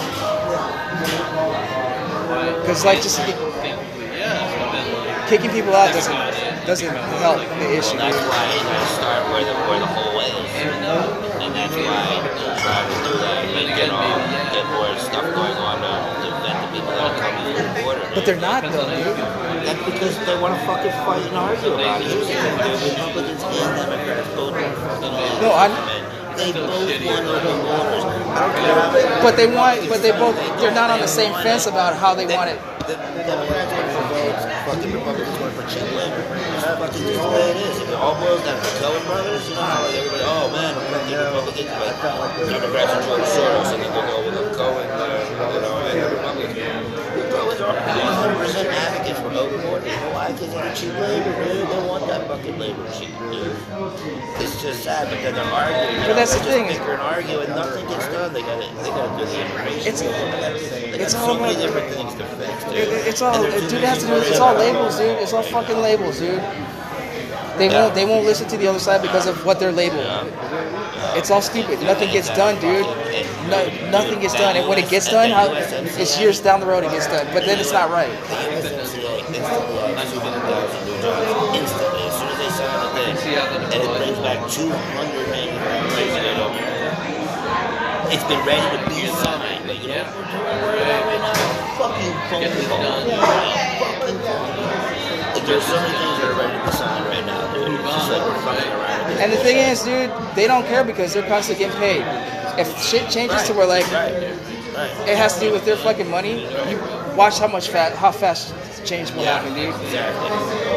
[SPEAKER 1] Because, like, just ki- kicking people out doesn't doesn't help the issue.
[SPEAKER 4] That's why you gotta start where the where the hole is, and that's why they're trying to do that and get all get more stuff going on to prevent the people that are coming through the border.
[SPEAKER 1] But they're not, though, dude.
[SPEAKER 4] That's because they want to fucking fight and argue about it. Here's the thing, dude. Republicans and Democrats both want fucking
[SPEAKER 1] No, I.
[SPEAKER 4] They both want open borders. I don't care how many.
[SPEAKER 1] But they want. But they both. They're not on the same fence about how they want it.
[SPEAKER 4] The Democrats want for votes, fucking Republicans want for cheap labor. That's fucking just the way it is. If it all boils down to Cohen brothers, you know how like everybody, oh man, I'm fucking Republicans, but Democrats are George Soros, and then they'll go with a Cohen, uh, you know, and the Republicans. The Cohens are one hundred percent advocates for open borders. You know why? Because they're cheap labor, dude. They want that fucking labor cheap, dude. It's just sad, but then they're arguing. You
[SPEAKER 1] But
[SPEAKER 4] know,
[SPEAKER 1] that's
[SPEAKER 4] they
[SPEAKER 1] the thing.
[SPEAKER 4] just bicker and argue, and nothing gets done. They gotta, they gotta do the immigration.
[SPEAKER 1] It's-
[SPEAKER 4] They
[SPEAKER 1] it's
[SPEAKER 4] got so
[SPEAKER 1] all
[SPEAKER 4] many
[SPEAKER 1] about-
[SPEAKER 4] different things to fix, dude.
[SPEAKER 1] It- It's all,
[SPEAKER 4] And they're
[SPEAKER 1] dude.
[SPEAKER 4] too
[SPEAKER 1] It has to
[SPEAKER 4] busy
[SPEAKER 1] do.
[SPEAKER 4] worrying
[SPEAKER 1] It's all
[SPEAKER 4] about-
[SPEAKER 1] labels, dude. It's all fucking labels, dude. They
[SPEAKER 4] Yeah.
[SPEAKER 1] won't. They won't listen to the other side because of what they're labeled. It's all stupid. Nothing gets done, dude. No, nothing gets done. And when it gets done, how, it's years down the road it gets done. But then it's not right.
[SPEAKER 4] The U S M C A instantly adds two hundred thousand new jobs. Instantly, as soon as they sign the thing. And it brings back two hundred manufacturers that they don't. It's been ready to be signed. But you know what we're worried about right now? Fucking phone call. Fucking phone call. There's so many things that are ready to be signed right now, dude. It's just like we're fucking around.
[SPEAKER 1] And the thing is, dude, they don't care because they're constantly getting paid. If shit changes to where like
[SPEAKER 4] Right. Right.
[SPEAKER 1] it has to do with their fucking money, you watch how much fat, how fast change will happen, dude.
[SPEAKER 4] Exactly.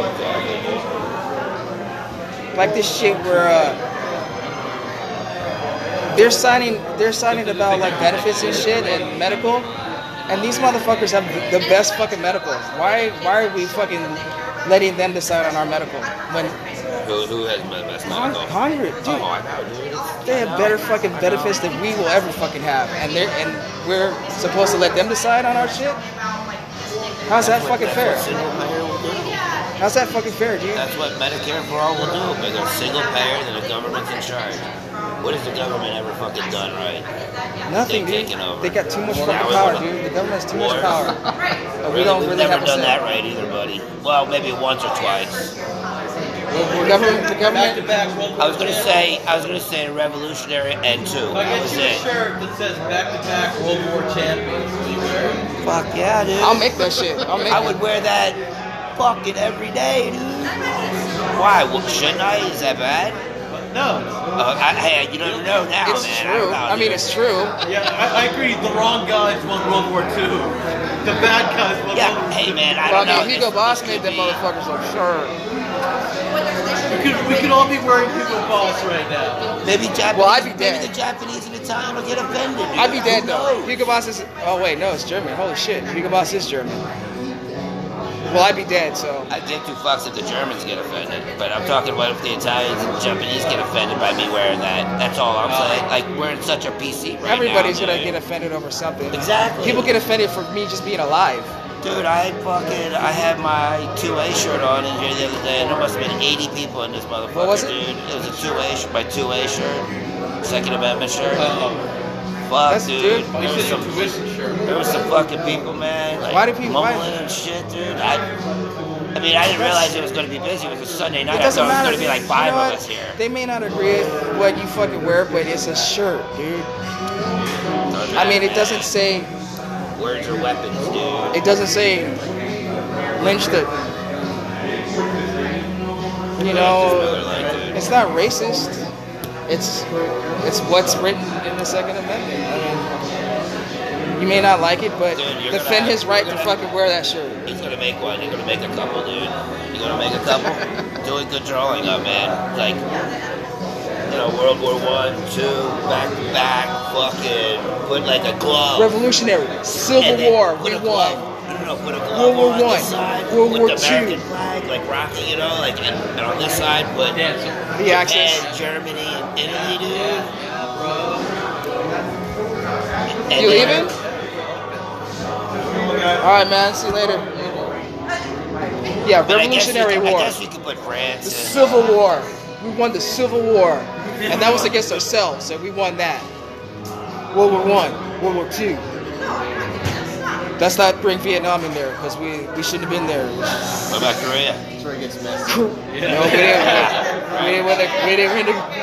[SPEAKER 1] Like this shit where uh, they're signing, they're signing about like benefits and shit and medical, and these motherfuckers have the best fucking medical. Why, why are we fucking letting them decide on our medical when
[SPEAKER 4] Who, who has the best medical?
[SPEAKER 1] hundred, dude?
[SPEAKER 4] Oh, I know, dude. It's-
[SPEAKER 1] They have better fucking benefits than we will ever fucking have, and they are and we're supposed to let them decide on our shit. How's that fucking fair?
[SPEAKER 4] That's what single payer will do.
[SPEAKER 1] How's that fucking fair, dude?
[SPEAKER 4] That's what Medicare for all will do. They go single payer, then the government's in charge. What has the government ever fucking done right?
[SPEAKER 1] Nothing,
[SPEAKER 4] They've
[SPEAKER 1] dude.
[SPEAKER 4] taken over.
[SPEAKER 1] They got too much
[SPEAKER 4] Now
[SPEAKER 1] fucking
[SPEAKER 4] we
[SPEAKER 1] power,
[SPEAKER 4] wanna-
[SPEAKER 1] dude. The government has too much
[SPEAKER 4] Wars.
[SPEAKER 1] power. Uh, we
[SPEAKER 4] Really,
[SPEAKER 1] don't
[SPEAKER 4] we've
[SPEAKER 1] really
[SPEAKER 4] never
[SPEAKER 1] have a
[SPEAKER 4] done
[SPEAKER 1] say.
[SPEAKER 4] that right either, buddy. Well, maybe once or twice.
[SPEAKER 1] The government, the government.
[SPEAKER 4] I was gonna say, I was gonna say a revolutionary and two.
[SPEAKER 3] If I
[SPEAKER 4] That
[SPEAKER 3] get
[SPEAKER 4] was
[SPEAKER 3] you a
[SPEAKER 4] it.
[SPEAKER 3] shirt that says back-to-back World War champions, will you wear it?
[SPEAKER 4] Fuck yeah, dude.
[SPEAKER 1] I'll make that shit. I'll make
[SPEAKER 4] I
[SPEAKER 1] it.
[SPEAKER 4] would wear that fucking every day, dude. Why? Well, shouldn't I? Is that bad?
[SPEAKER 3] No.
[SPEAKER 4] Uh, I, hey, you don't know now,
[SPEAKER 1] It's
[SPEAKER 4] man. I
[SPEAKER 1] true.
[SPEAKER 4] don't know,
[SPEAKER 1] I mean,
[SPEAKER 4] dude.
[SPEAKER 1] it's true.
[SPEAKER 3] Yeah, I, I agree. The wrong guys won World War Two. The bad guys won
[SPEAKER 4] Yeah,
[SPEAKER 3] World War
[SPEAKER 4] hey man, I
[SPEAKER 1] Well,
[SPEAKER 4] don't
[SPEAKER 1] I
[SPEAKER 4] know.
[SPEAKER 1] mean, Hugo
[SPEAKER 4] This-
[SPEAKER 1] Boss
[SPEAKER 4] this
[SPEAKER 1] made
[SPEAKER 4] could
[SPEAKER 1] them
[SPEAKER 4] be-
[SPEAKER 1] motherfuckers look sure.
[SPEAKER 3] We could, we could all be wearing Hugo Boss right now.
[SPEAKER 4] Maybe Japanese.
[SPEAKER 1] Well, I'd be
[SPEAKER 4] maybe
[SPEAKER 1] dead.
[SPEAKER 4] the Japanese and Italian will get offended. Dude.
[SPEAKER 1] I'd be dead
[SPEAKER 4] Who
[SPEAKER 1] though.
[SPEAKER 4] knows?
[SPEAKER 1] Hugo Boss is. Oh wait, no, it's German. Holy shit, Hugo Boss is German. Well, I'd be dead. So
[SPEAKER 4] I give two fucks if the Germans get offended, but I'm talking about if the Italians and Japanese get offended by me wearing that. That's all I'm saying. Like we're in such a P C right
[SPEAKER 1] everybody's
[SPEAKER 4] now.
[SPEAKER 1] gonna
[SPEAKER 4] dude.
[SPEAKER 1] get offended over something.
[SPEAKER 4] Exactly.
[SPEAKER 1] People get offended for me just being alive.
[SPEAKER 4] Dude, I fucking I had my two A shirt on in here the other day, and there must have been eighty people in this motherfucker.
[SPEAKER 1] What was it?
[SPEAKER 4] Dude, it was a two A shirt, my two A shirt, Second Amendment shirt.
[SPEAKER 3] Uh-oh.
[SPEAKER 4] Fuck,
[SPEAKER 1] That's-
[SPEAKER 4] dude.
[SPEAKER 1] dude,
[SPEAKER 3] You
[SPEAKER 4] There was
[SPEAKER 3] said
[SPEAKER 4] some
[SPEAKER 3] your tuition shirt.
[SPEAKER 4] There was some fucking people, man. Like,
[SPEAKER 1] Why do people- why-
[SPEAKER 4] mumbling and shit, dude? I, I mean, I didn't realize it was going to be busy. It was a Sunday night.
[SPEAKER 1] It
[SPEAKER 4] I
[SPEAKER 1] doesn't
[SPEAKER 4] thought
[SPEAKER 1] matter.
[SPEAKER 4] it was going to be like
[SPEAKER 1] You
[SPEAKER 4] five
[SPEAKER 1] know
[SPEAKER 4] of
[SPEAKER 1] what?
[SPEAKER 4] us here.
[SPEAKER 1] They may not agree with what you fucking wear, but it's a shirt, dude. I mean, it doesn't say.
[SPEAKER 4] Words are weapons, dude.
[SPEAKER 1] It doesn't say lynch the. You know, it's not racist. It's it's what's written in the Second Amendment. I mean, you may not like it, but
[SPEAKER 4] Dude, you're
[SPEAKER 1] defend
[SPEAKER 4] gonna-
[SPEAKER 1] his right
[SPEAKER 4] you're
[SPEAKER 1] to
[SPEAKER 4] gonna-
[SPEAKER 1] fucking wear that shirt.
[SPEAKER 4] He's going to make one. You're going to make a couple, dude. You're going to make a couple. Doing good drawing up, man. Like, you know, World War One, two, back to back, fucking put like a glove.
[SPEAKER 1] Revolutionary, Civil
[SPEAKER 4] And then
[SPEAKER 1] War,
[SPEAKER 4] put
[SPEAKER 1] we
[SPEAKER 4] a
[SPEAKER 1] won.
[SPEAKER 4] glove- No, no, put a glove
[SPEAKER 1] World War
[SPEAKER 4] on
[SPEAKER 1] One,
[SPEAKER 4] this side,
[SPEAKER 1] World
[SPEAKER 4] put
[SPEAKER 1] War
[SPEAKER 4] the American
[SPEAKER 1] Two.
[SPEAKER 4] flag, like Rocky, you know, like, and, and on this side, put
[SPEAKER 3] Dancing.
[SPEAKER 1] The Axis.
[SPEAKER 4] Japan, Germany, and Italy, dude. And
[SPEAKER 1] You
[SPEAKER 4] then-
[SPEAKER 1] leaving? All right, man. See you later. Yeah,
[SPEAKER 4] But I guess, we
[SPEAKER 1] Revolutionary
[SPEAKER 4] could, I
[SPEAKER 1] War,
[SPEAKER 4] guess we could put France.
[SPEAKER 1] the
[SPEAKER 4] in.
[SPEAKER 1] Civil War. We won the Civil War, and that was against ourselves, and we won that. World War One, World War Two. Let's not bring Vietnam in there because we, we shouldn't have been there.
[SPEAKER 4] What about Korea?
[SPEAKER 6] That's where it gets messy.
[SPEAKER 1] No, we didn't. We didn't win the. We didn't win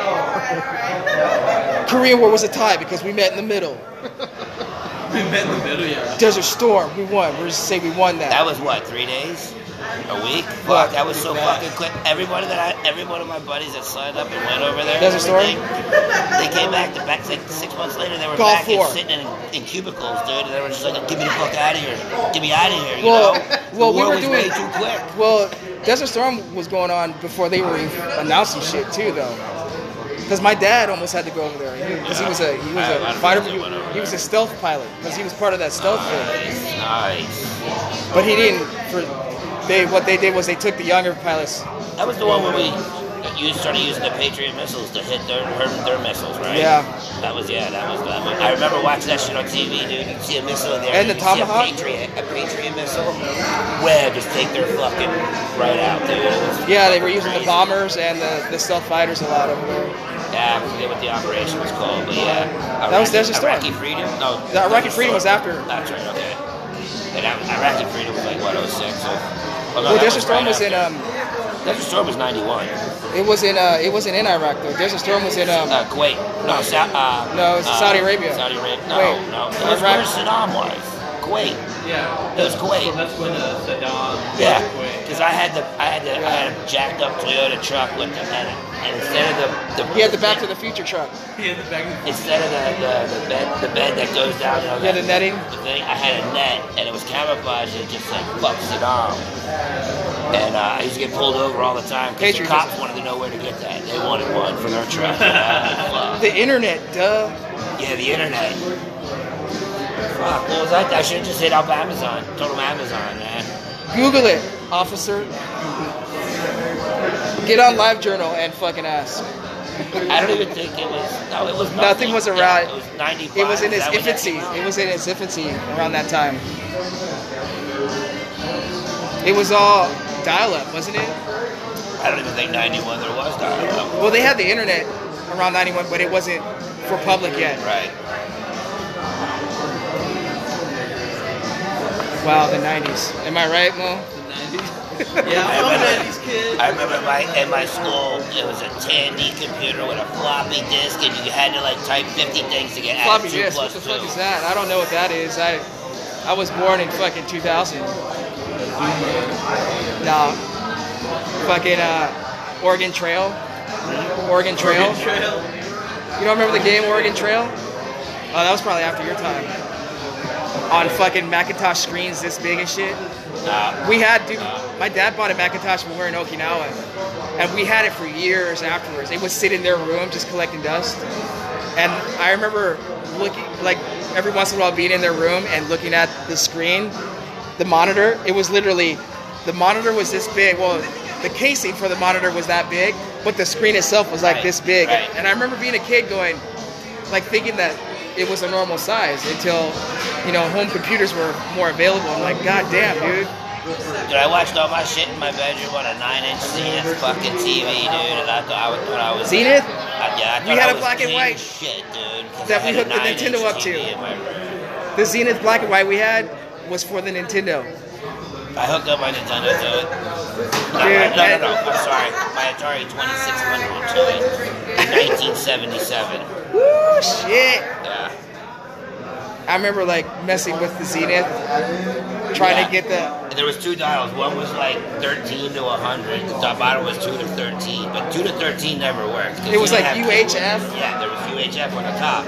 [SPEAKER 1] the. Korean War was a tie because we met in the middle.
[SPEAKER 3] We met in the middle, yeah.
[SPEAKER 1] Desert Storm, we won. We're just saying we won that.
[SPEAKER 4] That was what, three days? A week?
[SPEAKER 1] What?
[SPEAKER 4] Fuck, that was so fucking quick. Everybody that I, every one of my buddies that signed up and went over there, and
[SPEAKER 1] Desert Storm?
[SPEAKER 4] everything, they came back. To back like six months later, they were
[SPEAKER 1] Gulf
[SPEAKER 4] back and
[SPEAKER 1] War.
[SPEAKER 4] sitting in, in cubicles, dude. And they were just like, "Get me the fuck out of here! Get me out of here!" You
[SPEAKER 1] Well,
[SPEAKER 4] know?
[SPEAKER 1] well,
[SPEAKER 4] the
[SPEAKER 1] we
[SPEAKER 4] war
[SPEAKER 1] were
[SPEAKER 4] was
[SPEAKER 1] doing.
[SPEAKER 4] way too quick.
[SPEAKER 1] Well, Desert Storm was going on before they were announcing shit too, though. Because my dad almost had to go over there because he was a he was
[SPEAKER 4] I- I
[SPEAKER 1] a
[SPEAKER 4] don't
[SPEAKER 1] fighter.
[SPEAKER 4] think they went over
[SPEAKER 1] He was
[SPEAKER 4] there.
[SPEAKER 1] a stealth pilot because he was part of that stealth thing.
[SPEAKER 4] Nice, nice.
[SPEAKER 1] But he didn't. For they what they did was they took the younger pilots.
[SPEAKER 4] That was the one where we you started using the Patriot missiles to hit their her, their missiles, right?
[SPEAKER 1] Yeah.
[SPEAKER 4] That was yeah, that was that one. I remember watching that shit on T V, dude. You see a missile in there,
[SPEAKER 1] And the
[SPEAKER 4] you see
[SPEAKER 1] Tomahawk?
[SPEAKER 4] a Patriot, a Patriot missile, web just take their fucking right out, dude. It was
[SPEAKER 1] Yeah, they were
[SPEAKER 4] fucking
[SPEAKER 1] using the
[SPEAKER 4] crazy.
[SPEAKER 1] bombers and the, the stealth fighters a lot over there.
[SPEAKER 4] Yeah, I forget what the operation was called, but yeah.
[SPEAKER 1] That was
[SPEAKER 4] Iraqi-
[SPEAKER 1] Desert Storm.
[SPEAKER 4] Iraqi Freedom? No.
[SPEAKER 1] The Iraqi
[SPEAKER 4] Desert
[SPEAKER 1] Freedom was
[SPEAKER 4] Storm.
[SPEAKER 1] after.
[SPEAKER 4] That's right, okay. And Iraq- Iraqi Freedom was like, what, oh six? So, well, no,
[SPEAKER 1] Well,
[SPEAKER 4] that
[SPEAKER 1] Desert Storm
[SPEAKER 4] right
[SPEAKER 1] was in
[SPEAKER 4] after.
[SPEAKER 1] um.
[SPEAKER 4] Desert Storm was ninety-one.
[SPEAKER 1] It was in uh. It wasn't in Iraq though. Desert Storm was in um.
[SPEAKER 4] Uh, Kuwait. No, Sa- uh,
[SPEAKER 1] No, it's
[SPEAKER 4] uh,
[SPEAKER 1] Saudi Arabia.
[SPEAKER 4] Saudi Arabia. No,
[SPEAKER 1] Wait,
[SPEAKER 4] no. It was
[SPEAKER 1] Iraq-
[SPEAKER 4] where Saddam was. Kuwait.
[SPEAKER 3] Yeah.
[SPEAKER 4] It was Kuwait.
[SPEAKER 3] So that's when uh, Saddam.
[SPEAKER 4] Yeah,
[SPEAKER 3] Kuwait.
[SPEAKER 4] because I had the I had the I had a jacked up Toyota truck with the and, and instead of the, the
[SPEAKER 1] He had the Back to the Future truck.
[SPEAKER 3] He had the back of the
[SPEAKER 4] instead of the, the, the bed the bed that goes down, you know,
[SPEAKER 1] Yeah, the
[SPEAKER 4] that-
[SPEAKER 1] netting.
[SPEAKER 4] the thing, I had a net and it was camouflaged and it just said fuck Saddam. And uh, I used to get pulled over all the time because the
[SPEAKER 1] Patriotism.
[SPEAKER 4] cops wanted to know where to get that. They wanted one for their truck. You know? Fuck.
[SPEAKER 1] The internet, duh.
[SPEAKER 4] Yeah, the internet. Fuck, what was that? I should have just hit up Amazon. Told them Amazon, man.
[SPEAKER 1] Google it, officer. Get on LiveJournal and fucking ask.
[SPEAKER 4] I don't even think it was. No, it was
[SPEAKER 1] Nothing
[SPEAKER 4] nothing.
[SPEAKER 1] was
[SPEAKER 4] Yeah,
[SPEAKER 1] around.
[SPEAKER 4] it was ninety-five.
[SPEAKER 1] It was in
[SPEAKER 4] Is
[SPEAKER 1] its
[SPEAKER 4] that when that
[SPEAKER 1] infancy.
[SPEAKER 4] came out?
[SPEAKER 1] It was in its infancy around that time. It was all dial-up, wasn't it?
[SPEAKER 4] I don't even think ninety-one there was dial-up.
[SPEAKER 1] Well, they had the internet around ninety-one, but it wasn't for public yet.
[SPEAKER 4] Right.
[SPEAKER 1] Wow, the nineties. Am I right, Mo?
[SPEAKER 3] The nineties.
[SPEAKER 4] I
[SPEAKER 3] Yeah, I'm a
[SPEAKER 4] remember-
[SPEAKER 3] nineties kid.
[SPEAKER 4] I remember my in my school, it was a Tandy computer with a floppy disk, and you had to like type fifty things to get
[SPEAKER 1] Floppy
[SPEAKER 4] added two
[SPEAKER 1] disk. What
[SPEAKER 4] plus
[SPEAKER 1] the
[SPEAKER 4] two.
[SPEAKER 1] fuck is that? I don't know what that is. I I was born in fucking two thousand. No. Fucking uh, Oregon Trail. Oregon Trail.
[SPEAKER 3] Oregon Trail.
[SPEAKER 1] You don't remember the game Oregon Trail? Oh, that was probably after your time. On fucking Macintosh screens this big and shit.
[SPEAKER 4] Nah.
[SPEAKER 1] We had, dude, my dad bought a Macintosh when we were in Okinawa. And we had it for years afterwards. It would sit in their room just collecting dust. And I remember looking, like, every once in a while being in their room and looking at the screen, the monitor. It was literally, the monitor was this big. Well, the casing for the monitor was that big, but the screen itself was like
[SPEAKER 4] Right,
[SPEAKER 1] this big.
[SPEAKER 4] right.
[SPEAKER 1] And I remember being a kid going, like thinking that it was a normal size until, you know, home computers were more available. I'm like, God damn, dude.
[SPEAKER 4] Dude, I watched all my shit in my bedroom on a nine-inch Zenith fucking T V, dude, and I thought I, was, thought I was...
[SPEAKER 1] Zenith?
[SPEAKER 4] Uh, yeah, I thought
[SPEAKER 1] We had
[SPEAKER 4] I
[SPEAKER 1] a
[SPEAKER 4] was
[SPEAKER 1] black and
[SPEAKER 4] king
[SPEAKER 1] white
[SPEAKER 4] shit, dude. 'cause
[SPEAKER 1] that
[SPEAKER 4] I
[SPEAKER 1] we
[SPEAKER 4] had a
[SPEAKER 1] hooked the
[SPEAKER 4] nine-inch
[SPEAKER 1] Nintendo up
[SPEAKER 4] T V
[SPEAKER 1] to.
[SPEAKER 4] in my room.
[SPEAKER 1] The Zenith black and white we had was for the Nintendo.
[SPEAKER 4] I hooked up my Nintendo to it. No,
[SPEAKER 1] Dude,
[SPEAKER 4] no, no,
[SPEAKER 1] that-
[SPEAKER 4] no, I'm sorry. My Atari twenty-six hundred to it in nineteen seventy-seven.
[SPEAKER 1] Woo, shit.
[SPEAKER 4] Yeah.
[SPEAKER 1] I remember like messing with the Zenith, trying
[SPEAKER 4] Yeah.
[SPEAKER 1] to get the.
[SPEAKER 4] And there was two dials. One was like thirteen to one hundred. The top bottom was two to thirteen. But two to thirteen never worked. 'cause
[SPEAKER 1] It was
[SPEAKER 4] you
[SPEAKER 1] like
[SPEAKER 4] didn't
[SPEAKER 1] U
[SPEAKER 4] have
[SPEAKER 1] H F.
[SPEAKER 4] keyboards. Yeah, there was U H F on the top.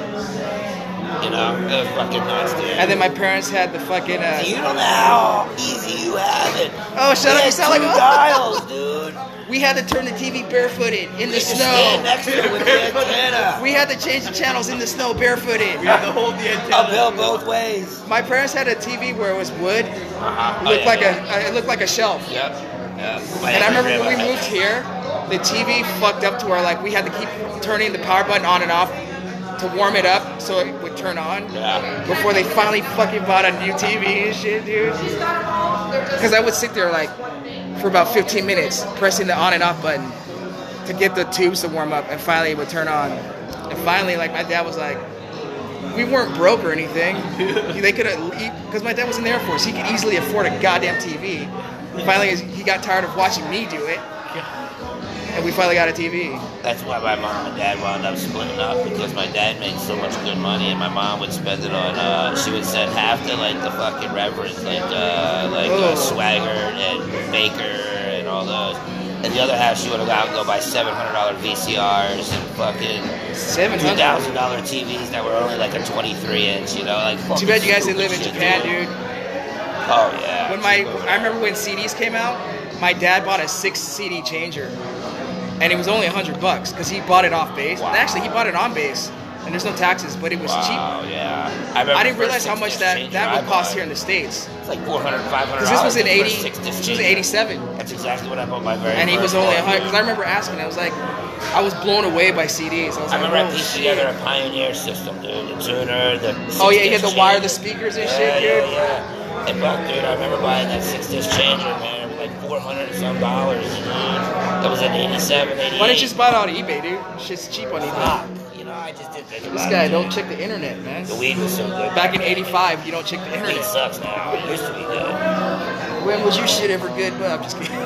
[SPEAKER 4] You know, it was fucking nuts, dude.
[SPEAKER 1] And then my parents had the fucking. Uh,
[SPEAKER 4] You don't know how easy you have it.
[SPEAKER 1] Oh, shut
[SPEAKER 4] We
[SPEAKER 1] up! You
[SPEAKER 4] had
[SPEAKER 1] sound like
[SPEAKER 4] two
[SPEAKER 1] a
[SPEAKER 4] dials, dude.
[SPEAKER 1] We had to turn the T V barefooted in the
[SPEAKER 4] You just stand
[SPEAKER 1] snow.
[SPEAKER 4] next to it with the antenna.
[SPEAKER 1] We had to change the channels in the snow barefooted.
[SPEAKER 3] We had to hold the antenna.
[SPEAKER 4] Uphill both ways.
[SPEAKER 1] My parents had a T V where it was wood.
[SPEAKER 4] Uh-huh.
[SPEAKER 1] It looked like a. Uh, it looked like a shelf.
[SPEAKER 4] Yep. Yep. My
[SPEAKER 1] And I remember
[SPEAKER 4] grandma
[SPEAKER 1] when we
[SPEAKER 4] had
[SPEAKER 1] moved
[SPEAKER 4] that.
[SPEAKER 1] here, the T V fucked up to where like we had to keep turning the power button on and off to warm it up so it would turn on.
[SPEAKER 4] Yeah.
[SPEAKER 1] Before they finally fucking bought a new T V and shit, dude. Because I would sit there like for about fifteen minutes pressing the on and off button to get the tubes to warm up, and finally it would turn on. And finally, like my dad was like, we weren't broke or anything. They could have, because my dad was in the Air Force. He could easily afford a goddamn T V. Finally, he got tired of watching me do it, and we finally got a T V.
[SPEAKER 4] That's why my mom and dad wound up splitting up, because my dad made so much good money, and my mom would spend it on. Uh, she would send half to like the fucking reverends, like uh, like uh,
[SPEAKER 1] Oh.
[SPEAKER 4] Swagger and Baker and all those. And the other half, she would have gone and go buy seven hundred dollar V C Rs and fucking
[SPEAKER 1] Seven
[SPEAKER 4] two
[SPEAKER 1] hundred.
[SPEAKER 4] thousand dollar T Vs that were only like a twenty-three inch. You know, like
[SPEAKER 1] Too bad you guys didn't
[SPEAKER 4] fucking
[SPEAKER 1] live in
[SPEAKER 4] shit,
[SPEAKER 1] Japan, dude.
[SPEAKER 4] Oh yeah.
[SPEAKER 1] When my, I remember when C Ds came out, my dad bought a six C D changer, and it was only a hundred bucks because he bought it off base.
[SPEAKER 4] Wow.
[SPEAKER 1] And actually, he bought it on base, and there's no taxes, but it was
[SPEAKER 4] Wow,
[SPEAKER 1] cheap.
[SPEAKER 4] yeah. I, remember
[SPEAKER 1] I didn't
[SPEAKER 4] the first
[SPEAKER 1] realize how much
[SPEAKER 4] six-disc
[SPEAKER 1] that
[SPEAKER 4] changer
[SPEAKER 1] that
[SPEAKER 4] I
[SPEAKER 1] would cost
[SPEAKER 4] bought.
[SPEAKER 1] here in the States.
[SPEAKER 4] It's like four hundred, five hundred
[SPEAKER 1] Because this was in eighty,
[SPEAKER 4] Six
[SPEAKER 1] this was in eighty-seven,
[SPEAKER 4] That's exactly what I bought my very
[SPEAKER 1] and he was
[SPEAKER 4] first
[SPEAKER 1] only a
[SPEAKER 4] one.
[SPEAKER 1] hundred. Because I remember asking, I was like, I was blown away by C Ds. I was
[SPEAKER 4] I
[SPEAKER 1] like,
[SPEAKER 4] remember I
[SPEAKER 1] oh
[SPEAKER 4] pieced
[SPEAKER 1] shit.
[SPEAKER 4] together a Pioneer system, dude. The tuner, the
[SPEAKER 1] Oh yeah, you had
[SPEAKER 4] six-disc
[SPEAKER 1] to wire
[SPEAKER 4] changer.
[SPEAKER 1] the speakers and
[SPEAKER 4] yeah,
[SPEAKER 1] shit, dude.
[SPEAKER 4] Yeah, yeah. And fuck, dude, I remember buying that six-disc changer, man. It was like four hundred and some dollars, dude. That was in eighty-seven, eighty-eight.
[SPEAKER 1] Why don't you just buy it on eBay, dude? Shit's cheap on eBay.
[SPEAKER 4] Fuck. You know, I just didn't think about
[SPEAKER 1] This
[SPEAKER 4] it.
[SPEAKER 1] guy
[SPEAKER 4] dude.
[SPEAKER 1] don't check the internet, man.
[SPEAKER 4] The weed was so good.
[SPEAKER 1] Back in
[SPEAKER 4] then.
[SPEAKER 1] eighty-five, you don't check the
[SPEAKER 4] Weed
[SPEAKER 1] internet.
[SPEAKER 4] sucks now. It used to be good.
[SPEAKER 1] When was your shit ever good? But I'm just kidding.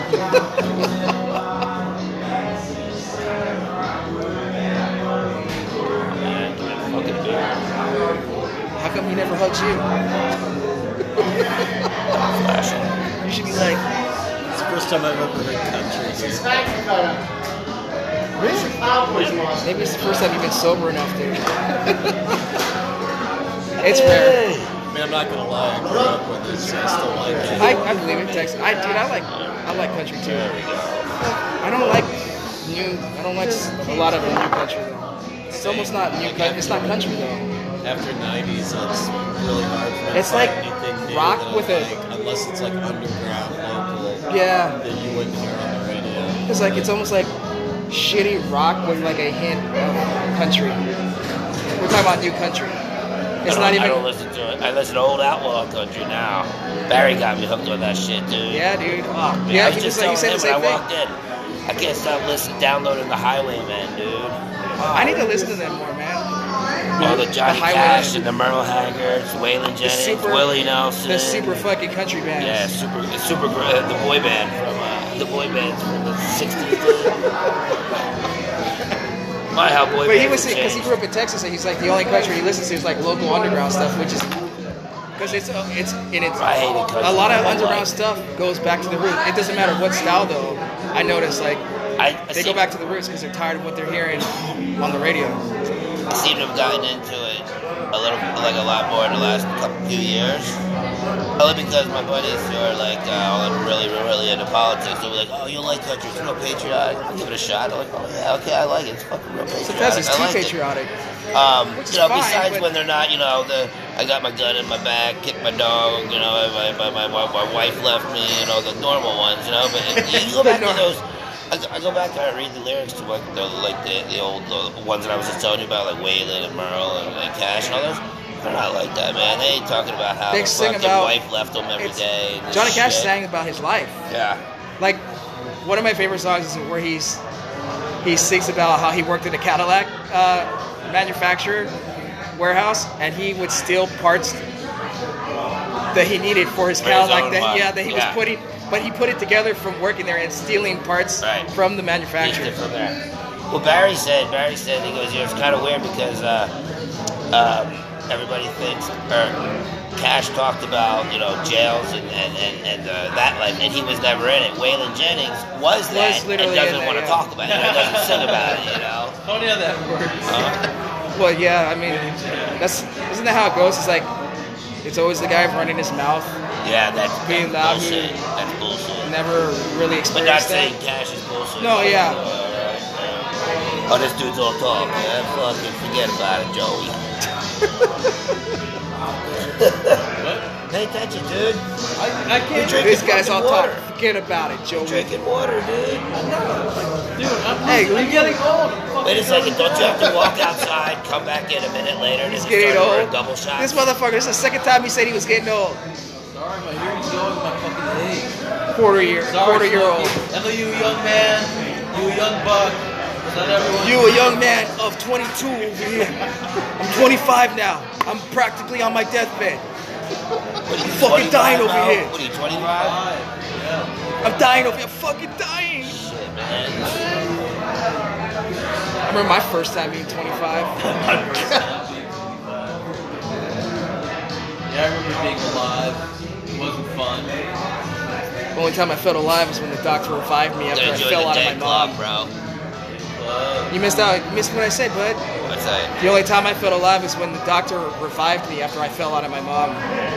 [SPEAKER 4] Man, fucking beer.
[SPEAKER 1] How come he never hugs you?
[SPEAKER 4] Flashing.
[SPEAKER 1] You should be like,
[SPEAKER 6] It's the first time I've ever heard country.
[SPEAKER 1] maybe it's the first time you've been sober enough, dude. It's rare.
[SPEAKER 6] I mean, I'm not gonna lie. I grew up with this. I still like it.
[SPEAKER 1] I, I believe in Texas. I dude, I like I like country too. I don't like new. I don't like s- a lot of the new country though. It's almost not new country. It's not country though.
[SPEAKER 6] After nineties, it's really hard for me
[SPEAKER 1] It's
[SPEAKER 6] to
[SPEAKER 1] like
[SPEAKER 6] find anything new
[SPEAKER 1] rock
[SPEAKER 6] that I
[SPEAKER 1] with a-
[SPEAKER 6] like, unless it's like underground local
[SPEAKER 1] Yeah,
[SPEAKER 6] that you wouldn't hear on the radio.
[SPEAKER 1] it's like it's almost like shitty rock with like a hint of country. We're talking about new country. It's
[SPEAKER 4] I
[SPEAKER 1] not
[SPEAKER 4] don't, I don't
[SPEAKER 1] even.
[SPEAKER 4] listen to it. I listen to old outlaw country now. Barry got me hooked on that shit, dude.
[SPEAKER 1] Yeah, dude.
[SPEAKER 4] Fuck, man.
[SPEAKER 1] Yeah,
[SPEAKER 4] I was
[SPEAKER 1] he
[SPEAKER 4] just
[SPEAKER 1] was like, he
[SPEAKER 4] telling
[SPEAKER 1] said the
[SPEAKER 4] him when
[SPEAKER 1] same
[SPEAKER 4] I
[SPEAKER 1] thing.
[SPEAKER 4] walked in. I can't stop listening, downloading the Highwayman, dude.
[SPEAKER 1] I need to listen to them more, man.
[SPEAKER 4] All the Johnny
[SPEAKER 1] The Highway-
[SPEAKER 4] Cash and the Merle Haggards, Waylon
[SPEAKER 1] The
[SPEAKER 4] Jennings,
[SPEAKER 1] super,
[SPEAKER 4] Willie Nelson.
[SPEAKER 1] the super fucking country bands.
[SPEAKER 4] Yeah, super, it's super great. The boy band from uh, the boy bands from the sixties. My how boy
[SPEAKER 1] But he
[SPEAKER 4] bands
[SPEAKER 1] was
[SPEAKER 4] have
[SPEAKER 1] because he
[SPEAKER 4] changed.
[SPEAKER 1] grew up in Texas, and he's like the only country he listens to is like local underground stuff, which is because it's uh, it's in it's
[SPEAKER 4] I hated country
[SPEAKER 1] a lot of
[SPEAKER 4] my
[SPEAKER 1] underground
[SPEAKER 4] life.
[SPEAKER 1] stuff goes back to the roots. It doesn't matter what style though. I notice like
[SPEAKER 4] I, I
[SPEAKER 1] they
[SPEAKER 4] seem,
[SPEAKER 1] go back to the roots because they're tired of what they're hearing on the radio.
[SPEAKER 4] I seem to have gotten into it a little, like a lot more in the last couple few years. Only because my buddies who are like uh, all really, really into politics, they'll be like, "Oh, you like country? It's real patriotic. I'll give it a shot." I'm like, "Oh yeah, okay, I like it. It's fucking real patriotic."
[SPEAKER 1] Sometimes it's
[SPEAKER 4] I
[SPEAKER 1] too
[SPEAKER 4] like it."
[SPEAKER 1] patriotic.
[SPEAKER 4] Um,
[SPEAKER 1] Which is
[SPEAKER 4] you know,
[SPEAKER 1] fine,
[SPEAKER 4] besides
[SPEAKER 1] but-
[SPEAKER 4] when they're not, you know, the I got my gun in my back, kicked my dog, you know, my my, my, my, my wife left me, you know, the normal ones, you know. But if you go back to those, I, go- I go back and I read the lyrics to like the like the, the old the ones that I was just telling you about, like Waylon and Merle and, and Cash and all those. They're not like that, man. They ain't talking about how
[SPEAKER 1] They
[SPEAKER 4] the
[SPEAKER 1] sing
[SPEAKER 4] fucking
[SPEAKER 1] about-
[SPEAKER 4] wife left them every
[SPEAKER 1] it's-
[SPEAKER 4] day. and this
[SPEAKER 1] Johnny Cash
[SPEAKER 4] shit.
[SPEAKER 1] sang about his life.
[SPEAKER 4] Yeah.
[SPEAKER 1] Like one of my favorite songs is where he's he sings about how he worked at a Cadillac uh, manufacturer warehouse, and he would steal parts that he needed for his
[SPEAKER 4] For his
[SPEAKER 1] Cadillac.
[SPEAKER 4] own
[SPEAKER 1] That
[SPEAKER 4] one.
[SPEAKER 1] yeah, that he
[SPEAKER 4] Yeah.
[SPEAKER 1] was putting, but he put it together from working there and stealing parts
[SPEAKER 4] Right.
[SPEAKER 1] from the
[SPEAKER 4] Picked
[SPEAKER 1] manufacturer.
[SPEAKER 4] it from there. Well, Barry said, Barry said, he goes, you know, it's kind of weird because uh, um, everybody thinks, or Cash talked about, you know, jails and, and, and, and uh, that life, and he was never in it. Waylon Jennings was that
[SPEAKER 1] Was
[SPEAKER 4] and
[SPEAKER 1] literally
[SPEAKER 4] doesn't
[SPEAKER 1] in there,
[SPEAKER 4] want to
[SPEAKER 1] yeah.
[SPEAKER 4] talk about it. He doesn't sing about it, you know.
[SPEAKER 3] Funny how that works.
[SPEAKER 4] Uh,
[SPEAKER 1] Well, yeah, I mean, that's isn't that how it goes? It's like it's always the guy running his mouth,
[SPEAKER 4] yeah, that's,
[SPEAKER 1] Being
[SPEAKER 4] that's
[SPEAKER 1] loud,
[SPEAKER 4] bullshit. That's bullshit.
[SPEAKER 1] never really
[SPEAKER 4] But not
[SPEAKER 1] experienced
[SPEAKER 4] saying
[SPEAKER 1] that.
[SPEAKER 4] Cash is bullshit.
[SPEAKER 1] No, yeah.
[SPEAKER 4] Oh, this dude's all talk, man. Fucking forget about it, Joey. Pay attention, dude.
[SPEAKER 3] I, I
[SPEAKER 4] You're
[SPEAKER 3] can't.
[SPEAKER 4] drinking
[SPEAKER 1] This guy's all
[SPEAKER 4] fucking
[SPEAKER 1] talk.
[SPEAKER 4] water.
[SPEAKER 1] Forget about it, Joey.
[SPEAKER 4] Drinking water, dude.
[SPEAKER 3] Dude, I'm,
[SPEAKER 1] Hey,
[SPEAKER 3] I'm getting old. I'm fucking
[SPEAKER 4] Wait a second, don't you have to walk outside, come back in a minute later, and
[SPEAKER 1] He's
[SPEAKER 4] then
[SPEAKER 1] getting
[SPEAKER 4] start over
[SPEAKER 1] old.
[SPEAKER 4] a double shot?
[SPEAKER 1] This motherfucker. This is the second time he said he was getting old.
[SPEAKER 3] Sorry, my hearing's going with my fucking age.
[SPEAKER 1] Quarter year,
[SPEAKER 3] Sorry,
[SPEAKER 1] quarter year old.
[SPEAKER 3] Smokey. I know you a young man, you a young buck. Not everyone.
[SPEAKER 1] You a young man of twenty-two over here. I'm twenty-five now. I'm practically on my deathbed.
[SPEAKER 4] What are you,
[SPEAKER 1] fucking dying
[SPEAKER 4] twenty-five
[SPEAKER 1] over
[SPEAKER 4] now?
[SPEAKER 1] here.
[SPEAKER 4] What are you, twenty-five?
[SPEAKER 3] Yeah.
[SPEAKER 1] I'm dying over here. I'm fucking dying.
[SPEAKER 4] Shit, man.
[SPEAKER 1] I remember my first time being twenty-five.
[SPEAKER 3] My first time. Yeah, I remember being alive. It wasn't fun.
[SPEAKER 1] The only time I felt alive was when the doctor revived me after I
[SPEAKER 4] Gotta join
[SPEAKER 1] fell
[SPEAKER 4] the
[SPEAKER 1] out of
[SPEAKER 4] day
[SPEAKER 1] my
[SPEAKER 4] club,
[SPEAKER 1] mom.
[SPEAKER 4] bro.
[SPEAKER 3] But
[SPEAKER 1] You missed out. You missed what I said, bud.
[SPEAKER 4] What's that?
[SPEAKER 1] The only time I felt alive is when the doctor revived me after I fell out of my mom.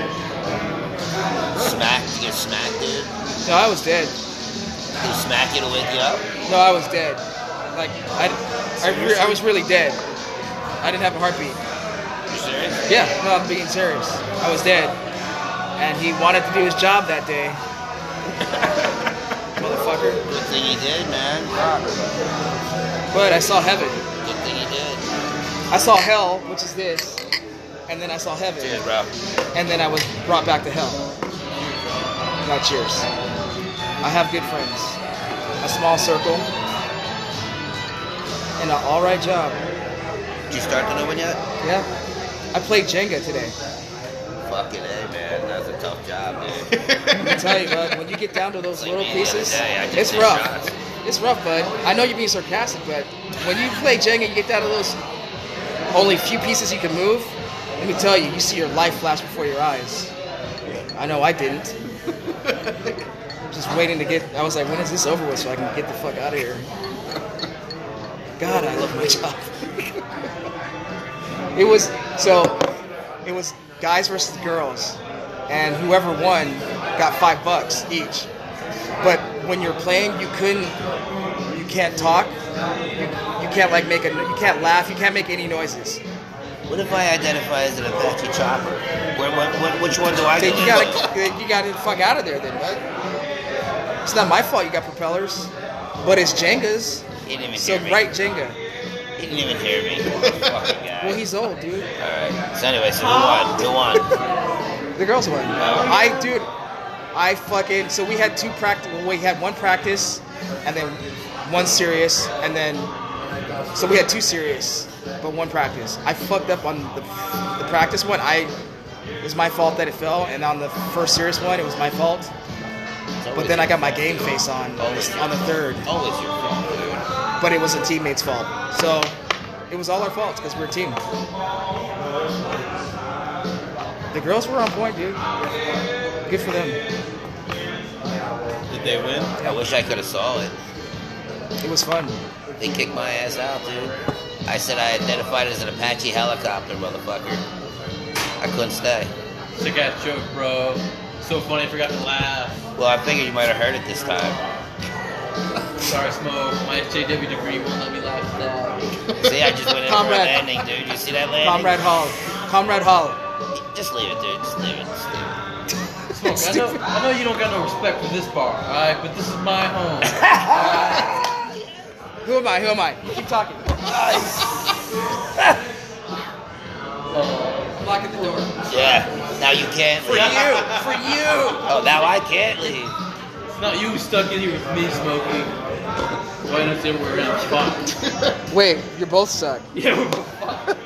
[SPEAKER 4] Smack? You get smacked, dude?
[SPEAKER 1] No, I was dead.
[SPEAKER 4] Did he smack you to wake you up?
[SPEAKER 1] No, I was dead. Like I, I, re- I was really dead. I didn't have a heartbeat.
[SPEAKER 4] You serious?
[SPEAKER 1] Yeah, no, I'm being serious. I was dead, and he wanted to do his job that day. Motherfucker.
[SPEAKER 4] Good thing you did, man.
[SPEAKER 1] But I saw heaven.
[SPEAKER 4] Good thing you did.
[SPEAKER 1] I saw hell, which is this, and then I saw heaven,
[SPEAKER 4] Cheers, bro.
[SPEAKER 1] and then I was brought back to hell. Now cheers. I have good friends. A small circle. And an alright job.
[SPEAKER 4] Did you start the new one yet?
[SPEAKER 1] Yeah. I played Jenga today.
[SPEAKER 4] Fucking A, man. That's a tough job, dude.
[SPEAKER 1] I tell you, bud, when you get down to those
[SPEAKER 4] Like
[SPEAKER 1] little
[SPEAKER 4] me the other
[SPEAKER 1] pieces,
[SPEAKER 4] day, I just
[SPEAKER 1] it's
[SPEAKER 4] did
[SPEAKER 1] rough.
[SPEAKER 4] shots.
[SPEAKER 1] It's rough, bud. I know you're being sarcastic, but when you play Jenga, you get down to those only few pieces you can move. Let me tell you, you see your life flash before your eyes. I know I didn't. Just waiting to get. I was like, when is this over with, so I can get the fuck out of here? God, I love my job. It was so. It was guys versus girls, and whoever won got five bucks each. But when you're playing, you couldn't. You can't talk. You, you can't like make a. You can't laugh. You can't make any noises.
[SPEAKER 4] What if I identify as an Apache chopper? Where, what, what, which one do I
[SPEAKER 1] So
[SPEAKER 4] get?
[SPEAKER 1] you gotta. You gotta fuck out of there, then, bud. It's not my fault. You got propellers, but it's Jenga's.
[SPEAKER 4] He didn't even
[SPEAKER 1] So
[SPEAKER 4] hear me.
[SPEAKER 1] right Jenga.
[SPEAKER 4] He didn't even hear me. Fucking guy.
[SPEAKER 1] Well, he's old, dude.
[SPEAKER 4] Alright. So anyway, so who won? Who won?
[SPEAKER 1] The girls won. I, dude, I fucking. So we had two practice. We had one practice, and then one serious, and then So we had two serious, but one practice. I fucked up on the, the practice one. I it was my fault that it fell, and on the first serious one, it was my fault. But then I got my game face on on the, on the third.
[SPEAKER 4] Always your fault, dude.
[SPEAKER 1] But it was a teammate's fault. So it was all our faults because we're a team. The girls were on point, dude. Good for them.
[SPEAKER 3] Did they win?
[SPEAKER 4] I wish I could have saw it.
[SPEAKER 1] It was fun.
[SPEAKER 4] They kicked my ass out, dude. I said I identified as an Apache helicopter, motherfucker. I couldn't stay.
[SPEAKER 3] Sick ass joke, bro. So funny, I forgot to laugh.
[SPEAKER 4] Well, I figured you might have heard it this time.
[SPEAKER 3] Sorry, Smoke. My S J W degree won't let me laugh at that.
[SPEAKER 4] See, I just went in for a
[SPEAKER 1] Comrade.
[SPEAKER 4] landing, dude. You see that landing?
[SPEAKER 1] Comrade Hall. Comrade Hall.
[SPEAKER 4] Just leave it, dude. Just leave it. Just leave it.
[SPEAKER 3] Smoke, I know, I know you don't got no respect for this bar, alright? But this is my home. Alright?
[SPEAKER 1] Who am I? Who am I? Keep talking. Locking the door.
[SPEAKER 4] Yeah. Now you can't
[SPEAKER 1] For
[SPEAKER 4] leave.
[SPEAKER 1] you. For you.
[SPEAKER 4] Oh, now I can't leave.
[SPEAKER 3] It's not you stuck in here with me, Smokey. Why not say we're around spot?
[SPEAKER 1] Wait, you both suck.
[SPEAKER 3] Yeah, we're both fucked.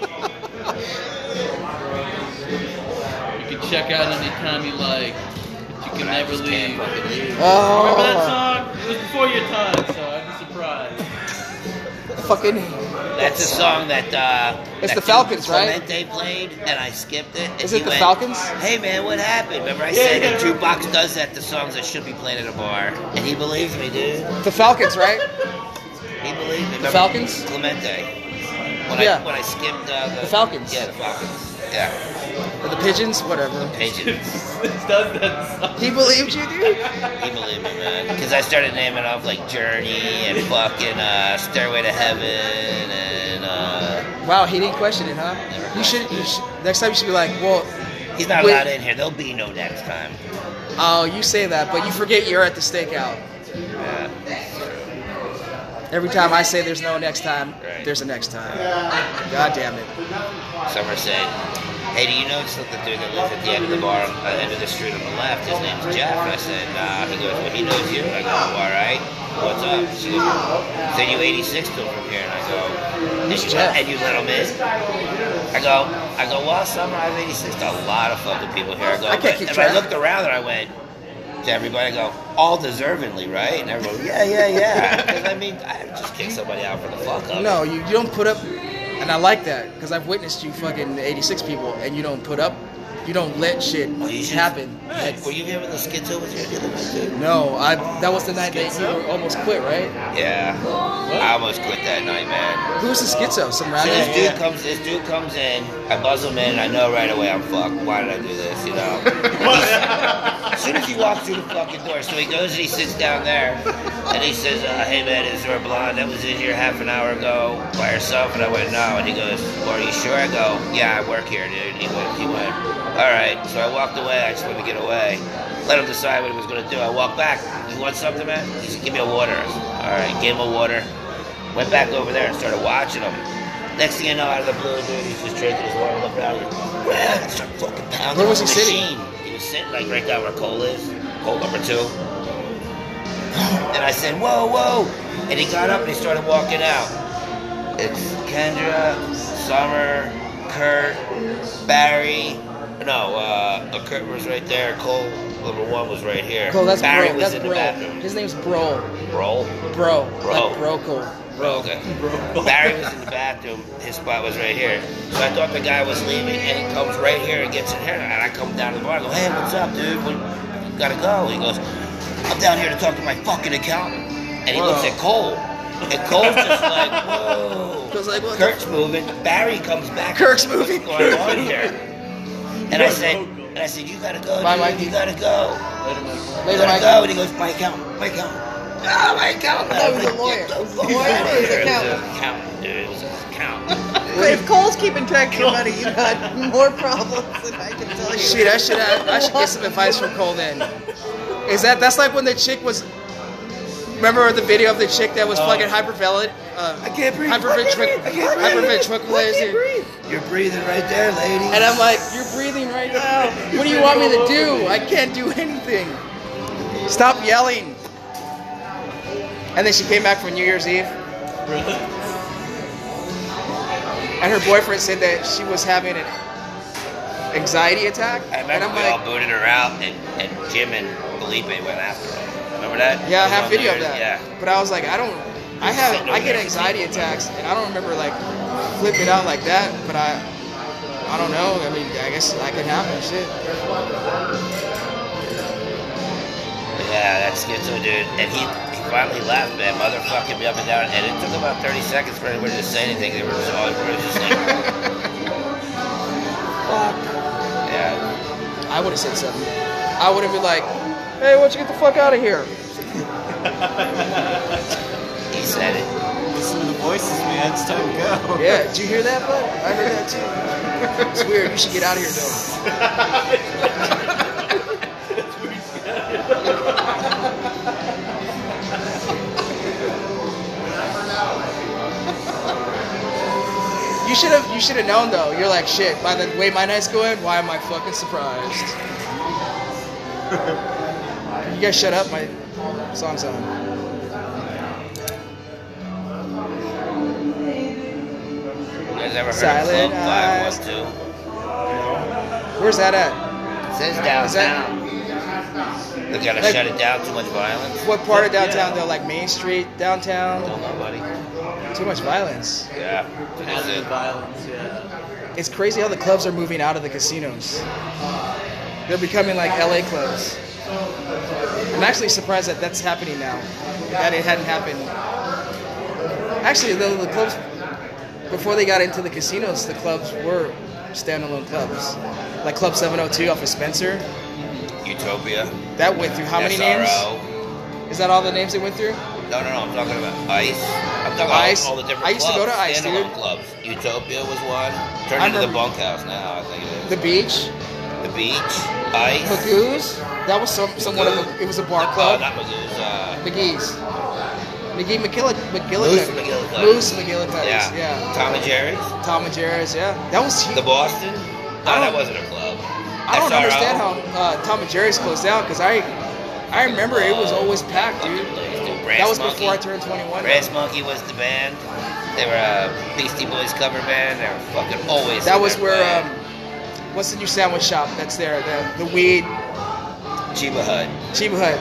[SPEAKER 3] You can check out anytime you like, but you can never
[SPEAKER 4] Just can't
[SPEAKER 3] leave.
[SPEAKER 4] fucking leave.
[SPEAKER 3] Remember that
[SPEAKER 1] Oh.
[SPEAKER 3] song? It was before your time, so I'd be surprised.
[SPEAKER 1] Fucking.
[SPEAKER 4] That's a song that uh
[SPEAKER 1] It's
[SPEAKER 4] that
[SPEAKER 1] the Falcons,
[SPEAKER 4] dude
[SPEAKER 1] right?
[SPEAKER 4] Clemente played, and I skipped it. And
[SPEAKER 1] Is
[SPEAKER 4] he
[SPEAKER 1] it the
[SPEAKER 4] went,
[SPEAKER 1] Falcons?
[SPEAKER 4] Hey man, what happened? Remember I
[SPEAKER 3] Yeah,
[SPEAKER 4] said
[SPEAKER 3] yeah,
[SPEAKER 4] the
[SPEAKER 3] I
[SPEAKER 4] jukebox does that to songs that should be played at a bar, and he believes me, dude.
[SPEAKER 1] The Falcons, right?
[SPEAKER 4] He believes me. Remember
[SPEAKER 1] Falcons?
[SPEAKER 4] Clemente. When
[SPEAKER 1] Yeah.
[SPEAKER 4] I when I skipped uh, the,
[SPEAKER 1] The Falcons.
[SPEAKER 4] Yeah, the Falcons. Yeah,
[SPEAKER 1] Or the Pigeons? Whatever.
[SPEAKER 4] Pigeons.
[SPEAKER 3] This does that song.
[SPEAKER 1] He believed you, dude?
[SPEAKER 4] He believed me, man. Because I started naming off like Journey and fucking uh, Stairway to Heaven and uh,
[SPEAKER 1] Wow, he didn't question it, huh? You should, you should. Next time you should be like, well,
[SPEAKER 4] he's not
[SPEAKER 1] Wait.
[SPEAKER 4] allowed in here. There'll be no next time.
[SPEAKER 1] oh, you say that, but you forget you're at the stakeout.
[SPEAKER 4] Yeah.
[SPEAKER 1] Every time I say there's no next time,
[SPEAKER 4] Right.
[SPEAKER 1] there's a next time. God damn it.
[SPEAKER 4] Some are saying, hey, do you notice that the dude that lives at the end of the bar, on the end of the street on the left, his name's Jeff? I said, nah. He goes, well, he knows you. I go, all right. What's up? She goes, then you eighty-six to him from here. And I go, and you,
[SPEAKER 1] Jeff?
[SPEAKER 4] and you let him in? I go, I go, well, Summer, I have eighty-six to a lot of fucking people here. I go,
[SPEAKER 1] I can't keep
[SPEAKER 4] and
[SPEAKER 1] track.
[SPEAKER 4] I looked around and I went, to everybody, I go, all deservingly, right? And everyone, yeah, yeah, yeah. Because I mean, I just kick somebody out for the fuck of it.
[SPEAKER 1] No, you, you don't put up, and I like that, because I've witnessed you fucking eighty-six people, and you don't put up, you don't let shit
[SPEAKER 4] Oh, you should-
[SPEAKER 1] happen.
[SPEAKER 4] Hey, were you here when the schizo was here the other night, too?
[SPEAKER 1] No, I. That was the night that you were almost quit, right?
[SPEAKER 4] Yeah. I almost quit that night, man.
[SPEAKER 1] Who's the schizo? Some
[SPEAKER 4] So
[SPEAKER 1] random.
[SPEAKER 4] this dude comes this dude comes in, I buzz him in, and I know right away I'm fucked. Why did I do this, you know? As soon as he walks through the fucking door, so he goes and he sits down there, and he says, uh, hey man, is there a blonde that was in here half an hour ago by herself? And I went, no. And he goes, well, are you sure? I go, yeah, I work here, dude. And he went, he went, all right. So I walked away. I just wanted to get away. Let him decide what he was going to do. I walked back. You want something, man? He said, give me a water. I said, all right, gave him a water. Went back over there and started watching him. Next thing you know, out of the blue, dude, he's just drinking his water, look around, and start fucking pounding
[SPEAKER 1] Where was
[SPEAKER 4] on
[SPEAKER 1] he
[SPEAKER 4] the
[SPEAKER 1] sitting?
[SPEAKER 4] machine. He was sitting like right down where Cole is, Cole number two. And I said, whoa, whoa. And he got up and he started walking out. It's Kendra, Summer, Kurt, Barry. No, uh, Kurt was right there. Cole, number one, was right here.
[SPEAKER 1] Cole, that's
[SPEAKER 4] Barry
[SPEAKER 1] bro.
[SPEAKER 4] was
[SPEAKER 1] That's
[SPEAKER 4] in
[SPEAKER 1] bro.
[SPEAKER 4] the bathroom.
[SPEAKER 1] His name's Bro.
[SPEAKER 4] Bro?
[SPEAKER 1] Bro.
[SPEAKER 4] Bro.
[SPEAKER 1] Like bro Cole.
[SPEAKER 4] Bro, okay. Barry was in the bathroom. His spot was right here. So I thought the guy was leaving, and he comes right here and gets in here. And I come down to the bar. I go, hey, what's up, dude? We gotta go. He goes, I'm down here to talk to my fucking accountant. And he
[SPEAKER 1] Whoa.
[SPEAKER 4] looks at Cole. And Cole's just like, whoa.
[SPEAKER 1] Goes like, what the
[SPEAKER 4] Kurt's moving. Barry comes back.
[SPEAKER 1] Kirk's moving.
[SPEAKER 4] What's going on here? And I said, and I said, you gotta go,
[SPEAKER 1] Bye,
[SPEAKER 4] dude.
[SPEAKER 1] Mikey.
[SPEAKER 4] You gotta go.
[SPEAKER 1] Later,
[SPEAKER 4] You gotta
[SPEAKER 1] Mike.
[SPEAKER 4] go. And he goes, my accountant, my accountant. Oh, my accountant.
[SPEAKER 5] That was
[SPEAKER 4] I
[SPEAKER 5] a lawyer.
[SPEAKER 4] "Get the
[SPEAKER 5] It was a
[SPEAKER 4] fuck
[SPEAKER 5] lawyer
[SPEAKER 4] out of
[SPEAKER 5] or his
[SPEAKER 4] here." It was
[SPEAKER 5] accountant?
[SPEAKER 4] an accountant, dude. It was an accountant.
[SPEAKER 5] But if Cole's keeping track of your money, you got more problems than I can tell you.
[SPEAKER 1] Shit, I should have, I should get some advice from Cole then. Is that that's like when the chick was? Remember the video of the chick that was fucking hyperventilate? Uh,
[SPEAKER 4] I can't breathe.
[SPEAKER 1] Hyperventric-
[SPEAKER 4] I can't breathe.
[SPEAKER 1] hyperventricular.
[SPEAKER 4] You're breathing right there, lady.
[SPEAKER 1] And I'm like, you're breathing right now. What do you want me to do? I can't do anything. Stop yelling. And then she came back for New Year's Eve. and her boyfriend said that she was having an anxiety attack.
[SPEAKER 4] I
[SPEAKER 1] And
[SPEAKER 4] remember
[SPEAKER 1] I'm
[SPEAKER 4] we
[SPEAKER 1] like,
[SPEAKER 4] all booted her out, and, and Jim and Felipe went after her. Remember that?
[SPEAKER 1] yeah, I
[SPEAKER 4] Those
[SPEAKER 1] have
[SPEAKER 4] ones
[SPEAKER 1] video of
[SPEAKER 4] were-
[SPEAKER 1] that.
[SPEAKER 4] Yeah.
[SPEAKER 1] But I was like, I don't, I have, I get anxiety attacks, and I don't remember like flipping out like that. But I, I don't know. I mean, I guess that could happen. Shit.
[SPEAKER 4] Yeah, that's schizo, dude. And he, he finally left, man, motherfucking me up and down. And it took about thirty seconds for anybody to say anything. They were just all they were just like, fuck. Yeah.
[SPEAKER 1] I would have said something. I would have been like, hey, why don't you get the fuck out of here?
[SPEAKER 4] He said it.
[SPEAKER 2] Listen to the voices, man. It's time to go.
[SPEAKER 1] Yeah, did you hear that, bud? I heard that too. It's weird. You should get out of here, though. You should have. You should have known, though. You're like, shit. By the way my night's going, why am I fucking surprised? You guys shut up. My song's on.
[SPEAKER 4] You guys ever heard
[SPEAKER 1] Silent
[SPEAKER 4] of Club
[SPEAKER 1] eyes.
[SPEAKER 4] five one two?
[SPEAKER 1] Where's that at?
[SPEAKER 4] It says
[SPEAKER 1] Is that-
[SPEAKER 4] downtown. They gotta
[SPEAKER 1] Like-
[SPEAKER 4] shut it down. Too much violence.
[SPEAKER 1] What part of downtown, though? Like Main Street, downtown?
[SPEAKER 4] Don't know, buddy.
[SPEAKER 1] Too much violence.
[SPEAKER 4] Yeah. That's
[SPEAKER 3] Positive
[SPEAKER 4] it.
[SPEAKER 3] violence, yeah.
[SPEAKER 1] It's crazy how the clubs are moving out of the casinos. They're becoming like L A clubs. I'm actually surprised that that's happening now. That it hadn't happened. Actually, the, the clubs, before they got into the casinos, the clubs were standalone clubs. Like Club seven oh two off of Spencer.
[SPEAKER 4] Utopia.
[SPEAKER 1] That went through how many names?
[SPEAKER 4] S R O.
[SPEAKER 1] Is that all the names they went through?
[SPEAKER 4] No, no, no. I'm talking about Ice. I'm talking
[SPEAKER 1] Ice?
[SPEAKER 4] about all the different
[SPEAKER 1] I used to
[SPEAKER 4] clubs.
[SPEAKER 1] go to Ice,
[SPEAKER 4] standalone
[SPEAKER 1] dude.
[SPEAKER 4] clubs. Utopia was one. Turned
[SPEAKER 1] I
[SPEAKER 4] into the
[SPEAKER 1] remember-
[SPEAKER 4] bunkhouse now, I think it is.
[SPEAKER 1] The Beach,
[SPEAKER 4] The Beach. Ice.
[SPEAKER 1] Magoo's. That was some somewhat of a, it was a bar
[SPEAKER 4] Oh,
[SPEAKER 1] club.
[SPEAKER 4] not Magoo's. Uh,
[SPEAKER 1] McGee's. McGee McGillic
[SPEAKER 4] Moose
[SPEAKER 1] McGillicuddy.
[SPEAKER 4] McGillicuddy.
[SPEAKER 1] Moose McGillicuddy's,
[SPEAKER 4] yeah.
[SPEAKER 1] yeah.
[SPEAKER 4] Tom and Jerry's.
[SPEAKER 1] Tom and Jerry's, yeah. That was huge.
[SPEAKER 4] The Boston. No,
[SPEAKER 1] I
[SPEAKER 4] that
[SPEAKER 1] don't-
[SPEAKER 4] wasn't a club.
[SPEAKER 1] I don't
[SPEAKER 4] S R O.
[SPEAKER 1] understand how uh, Tom and Jerry's closed down because I I remember it was always packed, dude.
[SPEAKER 4] Brass
[SPEAKER 1] That was
[SPEAKER 4] Monkey.
[SPEAKER 1] before I turned twenty-one.
[SPEAKER 4] Brass Monkey was the band. They were a Beastie Boys cover band. They were fucking always.
[SPEAKER 1] That
[SPEAKER 4] in
[SPEAKER 1] was
[SPEAKER 4] there
[SPEAKER 1] where
[SPEAKER 4] playing.
[SPEAKER 1] um, what's the new sandwich shop that's there? The the weed
[SPEAKER 4] Chiba Hut.
[SPEAKER 1] Chiba Hut.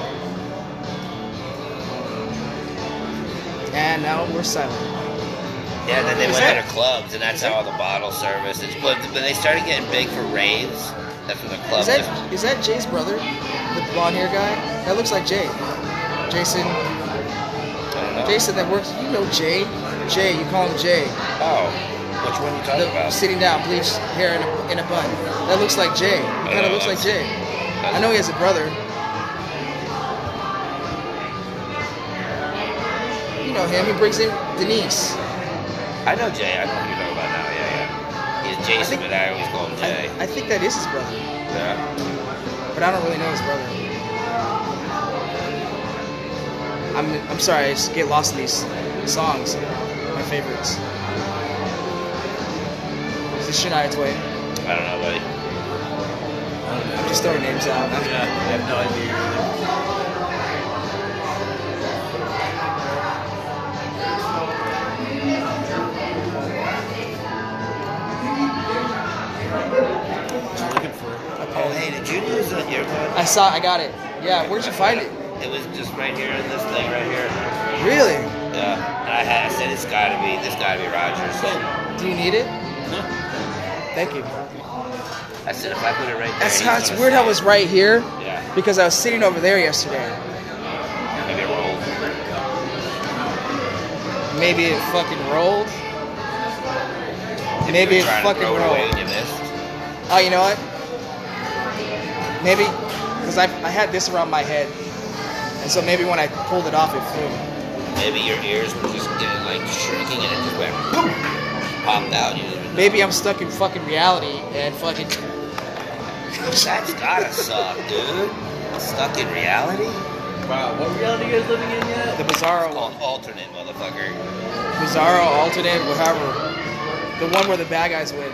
[SPEAKER 1] And now we're silent.
[SPEAKER 4] Yeah, and then they
[SPEAKER 1] Is
[SPEAKER 4] went
[SPEAKER 1] that-
[SPEAKER 4] into clubs, and that's how all the bottle service. It's, but when they started getting big for raves, that's when the club.
[SPEAKER 1] Is that
[SPEAKER 4] just-
[SPEAKER 1] is that Jay's brother, the blonde hair guy? That looks like Jay. Jason.
[SPEAKER 4] I don't know.
[SPEAKER 1] Jason that works. You know Jay. Jay. You call him Jay.
[SPEAKER 4] Oh, which one are you talking
[SPEAKER 1] The,
[SPEAKER 4] about?
[SPEAKER 1] sitting down, bleached hair in a, in a bun. That looks like Jay. He kind
[SPEAKER 4] know,
[SPEAKER 1] of looks like
[SPEAKER 4] that's-
[SPEAKER 1] Jay. I know he has a brother. You know him. He brings in Denise.
[SPEAKER 4] I know Jay. I know who you're talking about now. Yeah, yeah. He's Jason,
[SPEAKER 1] think-
[SPEAKER 4] but I always call him Jay.
[SPEAKER 1] I, I think that is his brother,
[SPEAKER 4] Yeah.
[SPEAKER 1] but I don't really know his brother. I'm I'm sorry. I just get lost in these songs. My favorites. Is this Shania Twain?
[SPEAKER 4] I don't know, buddy.
[SPEAKER 1] I'm just throwing names out.
[SPEAKER 3] Yeah, I have no idea. Just looking for it.
[SPEAKER 4] Oh, hey, did you lose an earbud?
[SPEAKER 1] I saw. I got it. Yeah. Where'd you find it?
[SPEAKER 4] It was just right here in this thing right here.
[SPEAKER 1] Really?
[SPEAKER 4] Yeah. And I had I said it's gotta be this gotta be Rogers.
[SPEAKER 1] Do you need it? Thank you.
[SPEAKER 4] I said if I put it right there.
[SPEAKER 1] That's
[SPEAKER 4] he's
[SPEAKER 1] how it's
[SPEAKER 4] gonna
[SPEAKER 1] weird
[SPEAKER 4] say
[SPEAKER 1] how it was right here
[SPEAKER 4] Yeah.
[SPEAKER 1] because I was sitting over there yesterday.
[SPEAKER 4] Maybe it rolled.
[SPEAKER 1] Maybe it fucking rolled.
[SPEAKER 4] If
[SPEAKER 1] Maybe
[SPEAKER 4] you
[SPEAKER 1] it
[SPEAKER 4] were trying to
[SPEAKER 1] fucking
[SPEAKER 4] throw it away
[SPEAKER 1] rolled.
[SPEAKER 4] and you missed.
[SPEAKER 1] Oh, you know what? Maybe because I I had this around my head, and so maybe when I pulled it off, it flew.
[SPEAKER 4] Maybe your ears were just getting like shrinking and it just went boom, popped out. You didn't even know.
[SPEAKER 1] Maybe I'm stuck in fucking reality and fucking.
[SPEAKER 4] That's gotta suck, dude. Stuck in reality?
[SPEAKER 3] Wow, what reality are you guys living in yet?
[SPEAKER 1] The Bizarro,
[SPEAKER 4] Called alternate, motherfucker.
[SPEAKER 1] Bizarro alternate, whatever. The one where the bad guys win.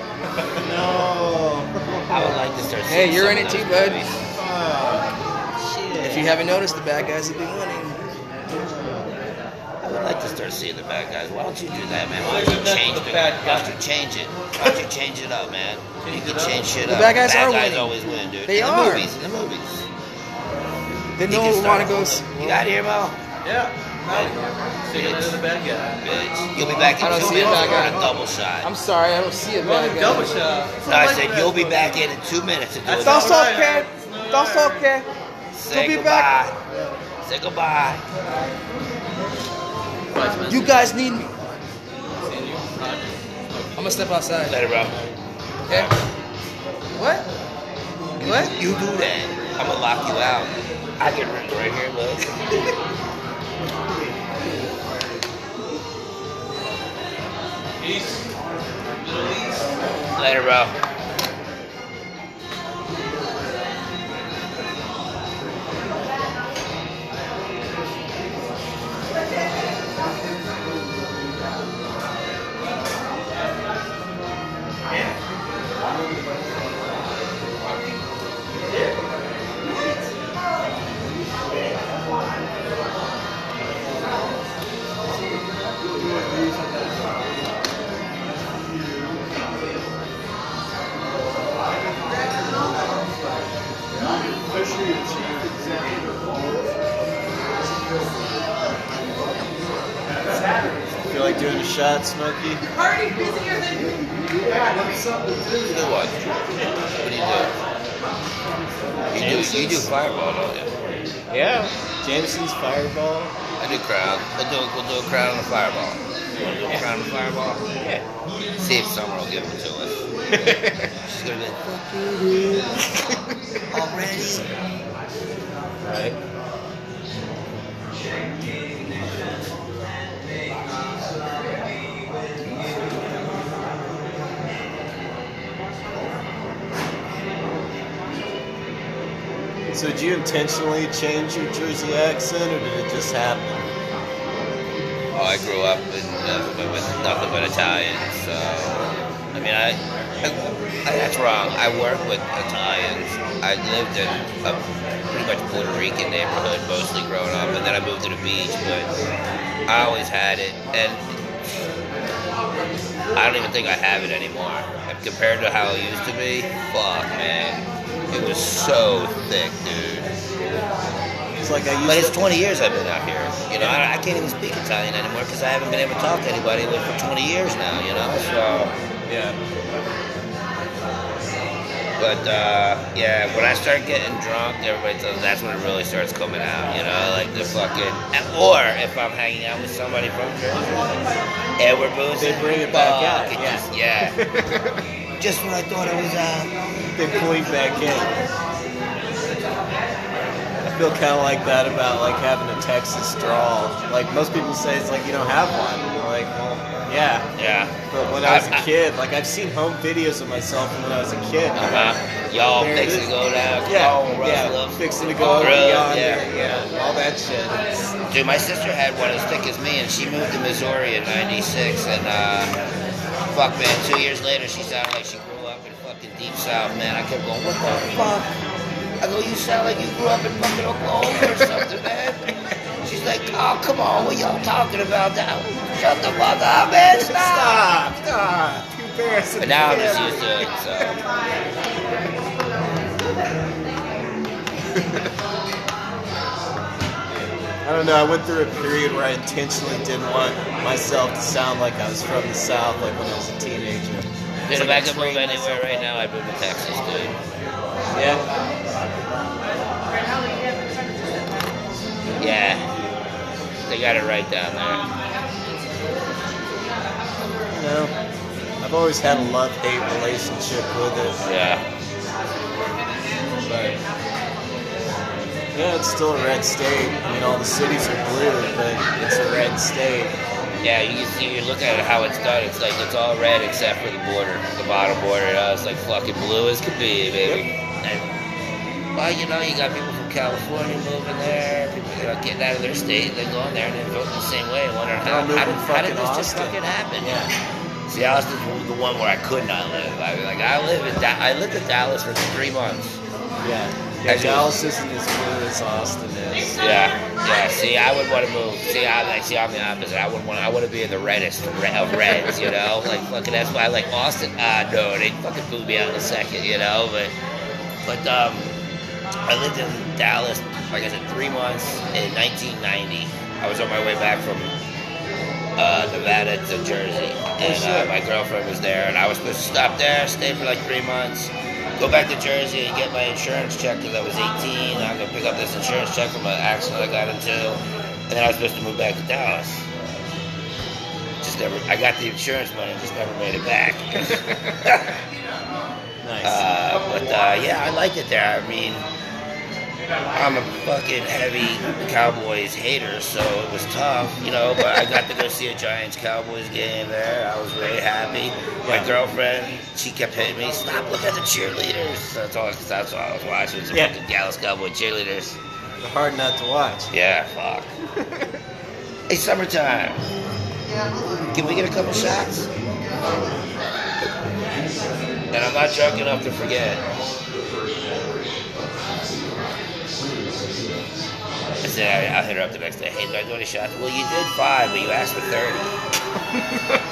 [SPEAKER 2] No.
[SPEAKER 4] I would like to start.
[SPEAKER 1] Hey,
[SPEAKER 4] seeing
[SPEAKER 1] you're
[SPEAKER 4] some
[SPEAKER 1] in
[SPEAKER 4] of
[SPEAKER 1] it
[SPEAKER 4] those
[SPEAKER 1] too, bud.
[SPEAKER 4] movies.
[SPEAKER 2] Fuck. Shit.
[SPEAKER 1] If you haven't noticed, the bad guys have been winning.
[SPEAKER 4] I would like to start seeing the bad guys. Why don't you do that, man? Why don't you change it? Why don't you change it? Why don't you change it up, man? You can change shit
[SPEAKER 1] The
[SPEAKER 4] up.
[SPEAKER 1] bad guys
[SPEAKER 4] bad
[SPEAKER 1] are
[SPEAKER 4] guys
[SPEAKER 1] winning.
[SPEAKER 4] always win, dude.
[SPEAKER 1] They
[SPEAKER 4] in the
[SPEAKER 1] are.
[SPEAKER 4] movies, in the movies.
[SPEAKER 1] Then
[SPEAKER 4] You
[SPEAKER 1] no
[SPEAKER 4] can
[SPEAKER 1] one
[SPEAKER 4] start
[SPEAKER 1] want to go.
[SPEAKER 4] holding-
[SPEAKER 1] s-
[SPEAKER 4] You got here, Mo?
[SPEAKER 3] Yeah. Sticking
[SPEAKER 4] Bitch.
[SPEAKER 3] to the bad guy.
[SPEAKER 4] Bitch. You'll be back in
[SPEAKER 1] I don't
[SPEAKER 4] two
[SPEAKER 1] see a
[SPEAKER 4] minutes
[SPEAKER 1] bad
[SPEAKER 4] for
[SPEAKER 1] guy.
[SPEAKER 4] a double shot.
[SPEAKER 1] I'm sorry, I don't see a bad guy.
[SPEAKER 3] Double shot.
[SPEAKER 4] No, I said you'll be back in in two minutes to do a
[SPEAKER 5] That's
[SPEAKER 4] double shot.
[SPEAKER 5] okay. That's okay.
[SPEAKER 4] Say
[SPEAKER 5] be
[SPEAKER 4] goodbye.
[SPEAKER 5] back.
[SPEAKER 4] Say goodbye.
[SPEAKER 1] You guys need me. I'm gonna step outside.
[SPEAKER 4] Later, bro.
[SPEAKER 1] Okay. What? What?
[SPEAKER 4] You do that. I'm gonna lock you out. I can run right here, look.
[SPEAKER 3] Peace. Middle East.
[SPEAKER 4] Later, bro.
[SPEAKER 2] Feel like doing a shot, Smokey?
[SPEAKER 5] Party busier than
[SPEAKER 4] You do what? What do you do? You do, you do fireball, don't you?
[SPEAKER 2] Yeah. Jameson's Fireball.
[SPEAKER 4] I do crowd. We'll do, we'll do a crowd on a fireball. You want to do a crowd on a fireball?
[SPEAKER 2] Yeah.
[SPEAKER 4] See if Summer will give them to us. She's gonna be like, already?
[SPEAKER 2] Right. So did you intentionally change your Jersey accent, or did it just happen?
[SPEAKER 4] Oh, I grew up in nothing but, nothing but Italian, so I mean, I, I, I that's wrong. I work with Italians. I lived in a pretty much Puerto Rican neighborhood mostly growing up, and then I moved to the beach. But I always had it, and I don't even think I have it anymore. Compared to how it used to be, fuck, man, it was so thick, dude.
[SPEAKER 2] It's like I used
[SPEAKER 4] But it's
[SPEAKER 2] to.
[SPEAKER 4] twenty years I've been out here. You know, I, I can't even speak Italian anymore because I haven't been able to talk to anybody with for twenty years now, you know? So,
[SPEAKER 2] Yeah.
[SPEAKER 4] but, uh, yeah, when I start getting drunk, everybody says that's when it really starts coming out, you know? Like the fucking, or if I'm hanging out with somebody from Jersey and we're boozing,
[SPEAKER 2] They bring it back
[SPEAKER 4] fuck,
[SPEAKER 2] out,
[SPEAKER 4] it
[SPEAKER 2] yeah.
[SPEAKER 4] just, yeah. Just when I thought it was out.
[SPEAKER 2] They pull you back in. I feel kind of like that about like having a Texas drawl. Like most people say, it's like you don't have one. I'm like, well, yeah.
[SPEAKER 4] Yeah.
[SPEAKER 2] But when I was
[SPEAKER 4] I-
[SPEAKER 2] a kid, like I've seen home videos of myself from when I was a kid.
[SPEAKER 4] Uh-huh. Y'all
[SPEAKER 2] There it
[SPEAKER 4] fixing
[SPEAKER 2] is.
[SPEAKER 4] to go down.
[SPEAKER 2] Yeah,
[SPEAKER 4] Oh,
[SPEAKER 2] yeah,
[SPEAKER 4] Russell up.
[SPEAKER 2] fixing to go over
[SPEAKER 4] Grill,
[SPEAKER 2] yonder,
[SPEAKER 4] yeah.
[SPEAKER 2] yeah. all that shit. It's,
[SPEAKER 4] Dude, my sister had one as thick as me, and she moved to Missouri in ninety-six, and, uh, fuck, man, two years later, she sounded like she grew up in fucking Deep South, man. I kept going, what the fuck? I go, you sound like you grew up in fucking Oklahoma or something, man. She's like, oh, come on, what y'all talking about now? Shut the fuck up, man, stop!
[SPEAKER 2] stop, stop. Too embarrassing.
[SPEAKER 4] But now I'm just used to it, so.
[SPEAKER 2] I don't know. I went through a period where I intentionally didn't want myself to sound like I was from the South, like when I was a teenager.
[SPEAKER 4] Dude, if
[SPEAKER 2] It's
[SPEAKER 4] I
[SPEAKER 2] like
[SPEAKER 4] could move
[SPEAKER 2] trained
[SPEAKER 4] anywhere
[SPEAKER 2] myself
[SPEAKER 4] right
[SPEAKER 2] up.
[SPEAKER 4] now, I'd move to Texas, dude.
[SPEAKER 2] Yeah.
[SPEAKER 4] Yeah. They got it right down there.
[SPEAKER 2] You know, I've always had a love-hate relationship with it,
[SPEAKER 4] Yeah.
[SPEAKER 2] but yeah, it's still a red state. I mean, all the cities are blue, but it's a red state.
[SPEAKER 4] Yeah, you can see, you look at it how it's done, it's like, it's all red except for the border, the bottom border, you know, it's like fucking blue as could be, baby. And, well, you know, you got people from California moving there, people, you know, getting out of their state, and then going there and then voting the same way, wondering
[SPEAKER 2] They're
[SPEAKER 4] how,
[SPEAKER 2] all moving
[SPEAKER 4] how, did, how did
[SPEAKER 2] fucking
[SPEAKER 4] this just
[SPEAKER 2] Austin.
[SPEAKER 4] fucking happen?
[SPEAKER 2] Yeah.
[SPEAKER 4] See, Austin's the one where I could not live. I mean, like, I live in, da- I lived in Dallas for three months.
[SPEAKER 2] Yeah. Yeah,
[SPEAKER 4] As
[SPEAKER 2] Dallas isn't as good as Austin is.
[SPEAKER 4] Yeah, yeah. See, I would want to move. See, I'm like, see, I'm the opposite. I wouldn't want. I want to be in the reddest of reds, you know. Like fucking. That's why I like Austin. Ah, no, they fucking boot me out in a second, you know. But, but um, I lived in Dallas, like I said, three months in nineteen ninety. I was on my way back from uh, Nevada to Jersey, and uh, my girlfriend was there, and I was supposed to stop there, stay for like three months. Go back to Jersey and get my insurance check because I was eighteen. I'm going to pick up this insurance check from an accident I got into. And then I was supposed to move back to Dallas. Just never, I got the insurance money and just never made it back.
[SPEAKER 2] Nice.
[SPEAKER 4] Uh, but uh, yeah, I liked it there. I mean, I'm a fucking heavy Cowboys hater, so it was tough, you know, but I got to go see a Giants-Cowboys game there. I was very happy. My girlfriend, she kept hitting me, stop looking at the cheerleaders. That's all, that's all I was watching, was the
[SPEAKER 2] Yeah.
[SPEAKER 4] fucking Dallas Cowboys cheerleaders.
[SPEAKER 2] They're hard not to watch.
[SPEAKER 4] Yeah, fuck. Hey, summertime. Can we get a couple shots? And I'm not drunk enough to forget. I said, I'll hit her up the next day. Hey, do I do any shots? Well, you did five, but you asked for thirty.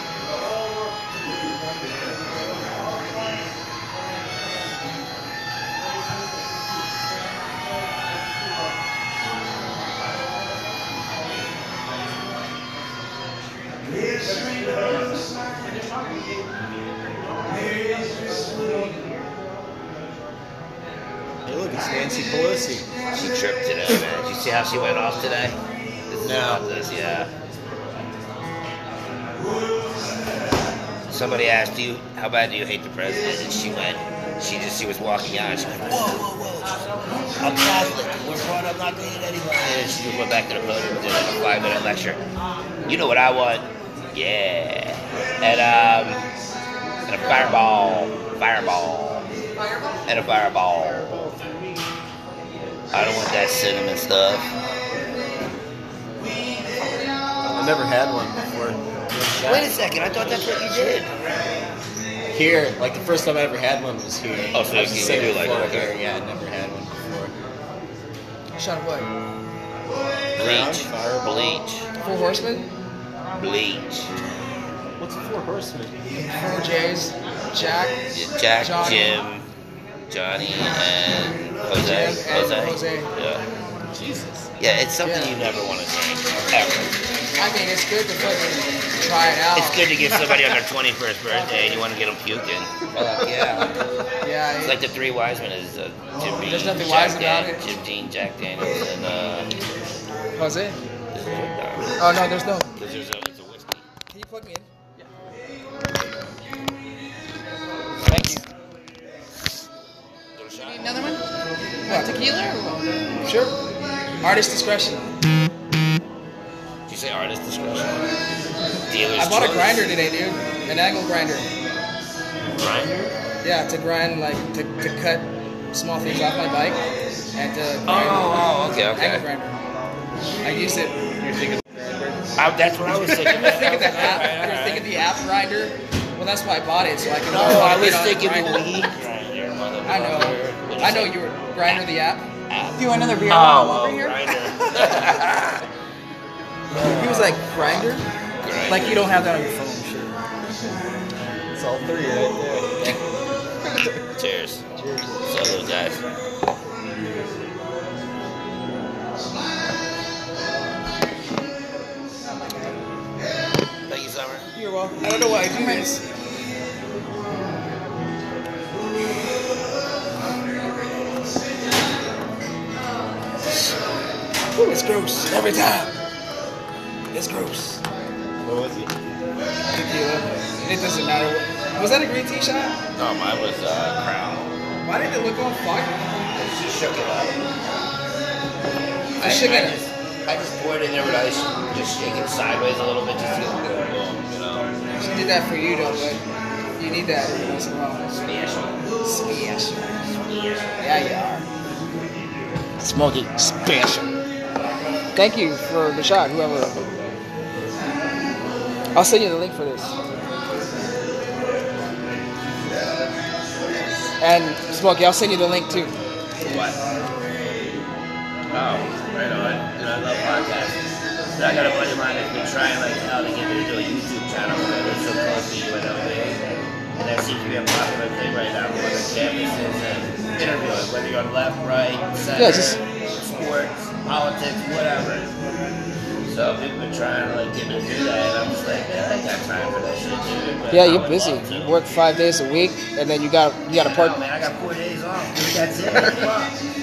[SPEAKER 2] Hey, look, it's Nancy Pelosi.
[SPEAKER 4] She tripped today, man. Did you see how she went off today? This is
[SPEAKER 2] No.
[SPEAKER 4] about this, yeah. Somebody asked you, how bad do you hate the president? And she went, she just, she was walking out, and she went, whoa, whoa, whoa. I'm Catholic. We're brought up not to hate anybody. And she just went back to the podium and did like a five-minute lecture. You know what I want? Yeah. And, um, and a fireball. Fireball. And a fireball. I don't want that cinnamon stuff.
[SPEAKER 2] I've never had one before.
[SPEAKER 4] Wait a second, I thought that's what you did.
[SPEAKER 2] Here, like the first time I ever had one was here.
[SPEAKER 4] Oh, so
[SPEAKER 2] I was
[SPEAKER 4] you-
[SPEAKER 2] just
[SPEAKER 4] you
[SPEAKER 2] saying
[SPEAKER 4] do like
[SPEAKER 2] before
[SPEAKER 4] it, okay.
[SPEAKER 2] here. Yeah, I'd never had one before.
[SPEAKER 1] Shot of what?
[SPEAKER 4] Bleach.
[SPEAKER 2] Fireball.
[SPEAKER 4] Bleach.
[SPEAKER 1] Four Horsemen?
[SPEAKER 4] Bleach.
[SPEAKER 2] What's the Four Horsemen?
[SPEAKER 1] Four J's. Jack.
[SPEAKER 4] Jack,
[SPEAKER 1] Johnny.
[SPEAKER 4] Jim, Johnny, and Jose.
[SPEAKER 1] Jim and
[SPEAKER 4] Jose.
[SPEAKER 1] Jose.
[SPEAKER 4] Yeah.
[SPEAKER 2] Jesus.
[SPEAKER 4] Yeah, it's something
[SPEAKER 1] Yeah.
[SPEAKER 4] you never want to drink, ever.
[SPEAKER 1] I mean, it's good to fucking try it out.
[SPEAKER 4] It's good to give somebody on their twenty-first birthday and you want to get them puking. Fuck yeah.
[SPEAKER 1] Yeah,
[SPEAKER 4] It's
[SPEAKER 1] it-
[SPEAKER 4] like the three wise men is uh, Jim Beam,
[SPEAKER 1] There's nothing
[SPEAKER 4] Jack
[SPEAKER 1] wise about
[SPEAKER 4] Dan-
[SPEAKER 1] it.
[SPEAKER 4] Jim Dean, Jack Daniels, and uh,
[SPEAKER 1] Jose?
[SPEAKER 4] there's a,
[SPEAKER 1] Oh, no, there's no.
[SPEAKER 4] there's a, there's a whiskey.
[SPEAKER 1] Can you plug me in? Thank you.
[SPEAKER 5] You need another one?
[SPEAKER 1] What?
[SPEAKER 5] Tequila or what?
[SPEAKER 1] Sure. Artist discretion.
[SPEAKER 4] Did you say artist discretion? Dealer's
[SPEAKER 1] I bought a
[SPEAKER 4] choice.
[SPEAKER 1] grinder today, dude. An angle grinder.
[SPEAKER 4] Grinder?
[SPEAKER 1] Yeah, to grind, like, to, to cut small things off my bike. And to grind.
[SPEAKER 4] Oh, oh, okay,
[SPEAKER 1] Angle
[SPEAKER 4] okay.
[SPEAKER 1] grinder. I use it. You're thinking
[SPEAKER 4] I, that's what I was thinking.
[SPEAKER 1] I was thinking the app. You're thinking the app grinder. Well, that's why I bought it, so I can.
[SPEAKER 4] No, I was
[SPEAKER 1] get on the
[SPEAKER 4] thinking
[SPEAKER 1] grinder.
[SPEAKER 4] weed grinder, motherfucker.
[SPEAKER 1] I know.
[SPEAKER 4] What'd you
[SPEAKER 1] I know
[SPEAKER 4] say?
[SPEAKER 1] you were grinder the app.
[SPEAKER 5] Do you want another beer
[SPEAKER 4] Oh,
[SPEAKER 5] while I'm
[SPEAKER 4] oh,
[SPEAKER 5] over here?
[SPEAKER 4] grinder.
[SPEAKER 1] He was like grinder.
[SPEAKER 4] Grinder.
[SPEAKER 1] Like you don't have that on your phone, sure.
[SPEAKER 2] It's all three right there.
[SPEAKER 4] Cheers. Salute, guys. Thank you, Summer.
[SPEAKER 1] You're welcome. I don't know why I do this. Ooh, it's gross every time. It's gross.
[SPEAKER 2] What was it?
[SPEAKER 1] Tequila. It doesn't matter. What, was that a green tea shot?
[SPEAKER 4] No, mine was uh, Crown.
[SPEAKER 1] Why did it look all fire?
[SPEAKER 4] She shook it up.
[SPEAKER 1] I shook
[SPEAKER 4] I
[SPEAKER 1] it.
[SPEAKER 4] just, I just poured it in there, but I just, just shake it sideways a little bit just to get boom, boom, you know.
[SPEAKER 1] She did that for you, though, but you need that every once in a while.
[SPEAKER 4] Special.
[SPEAKER 1] Special. Yeah, you are. Smoky special. Thank you for the shot, whoever. I'll send you the link for this. And Smokey, I'll send you the link too.
[SPEAKER 4] What? Oh, right on. You know, I love podcasts. But I got a buddy of mine that's been trying like hell to get me to do a YouTube channel because they're so close to U N L V. And that seems to be a popular thing right now, going to campuses and interviewing, whether you're on left, right, center,
[SPEAKER 1] Yeah, just-
[SPEAKER 4] sports, politics, whatever. So people been trying to like get me to do that, and I'm just like, man, I ain't got time for that shit, dude. But
[SPEAKER 1] Yeah,
[SPEAKER 4] I
[SPEAKER 1] you're
[SPEAKER 4] would
[SPEAKER 1] busy.
[SPEAKER 4] love to.
[SPEAKER 1] You work five days a week, and then you got you got a
[SPEAKER 4] I
[SPEAKER 1] part.
[SPEAKER 4] know, man, I got four days off. Dude, that's it. Fuck.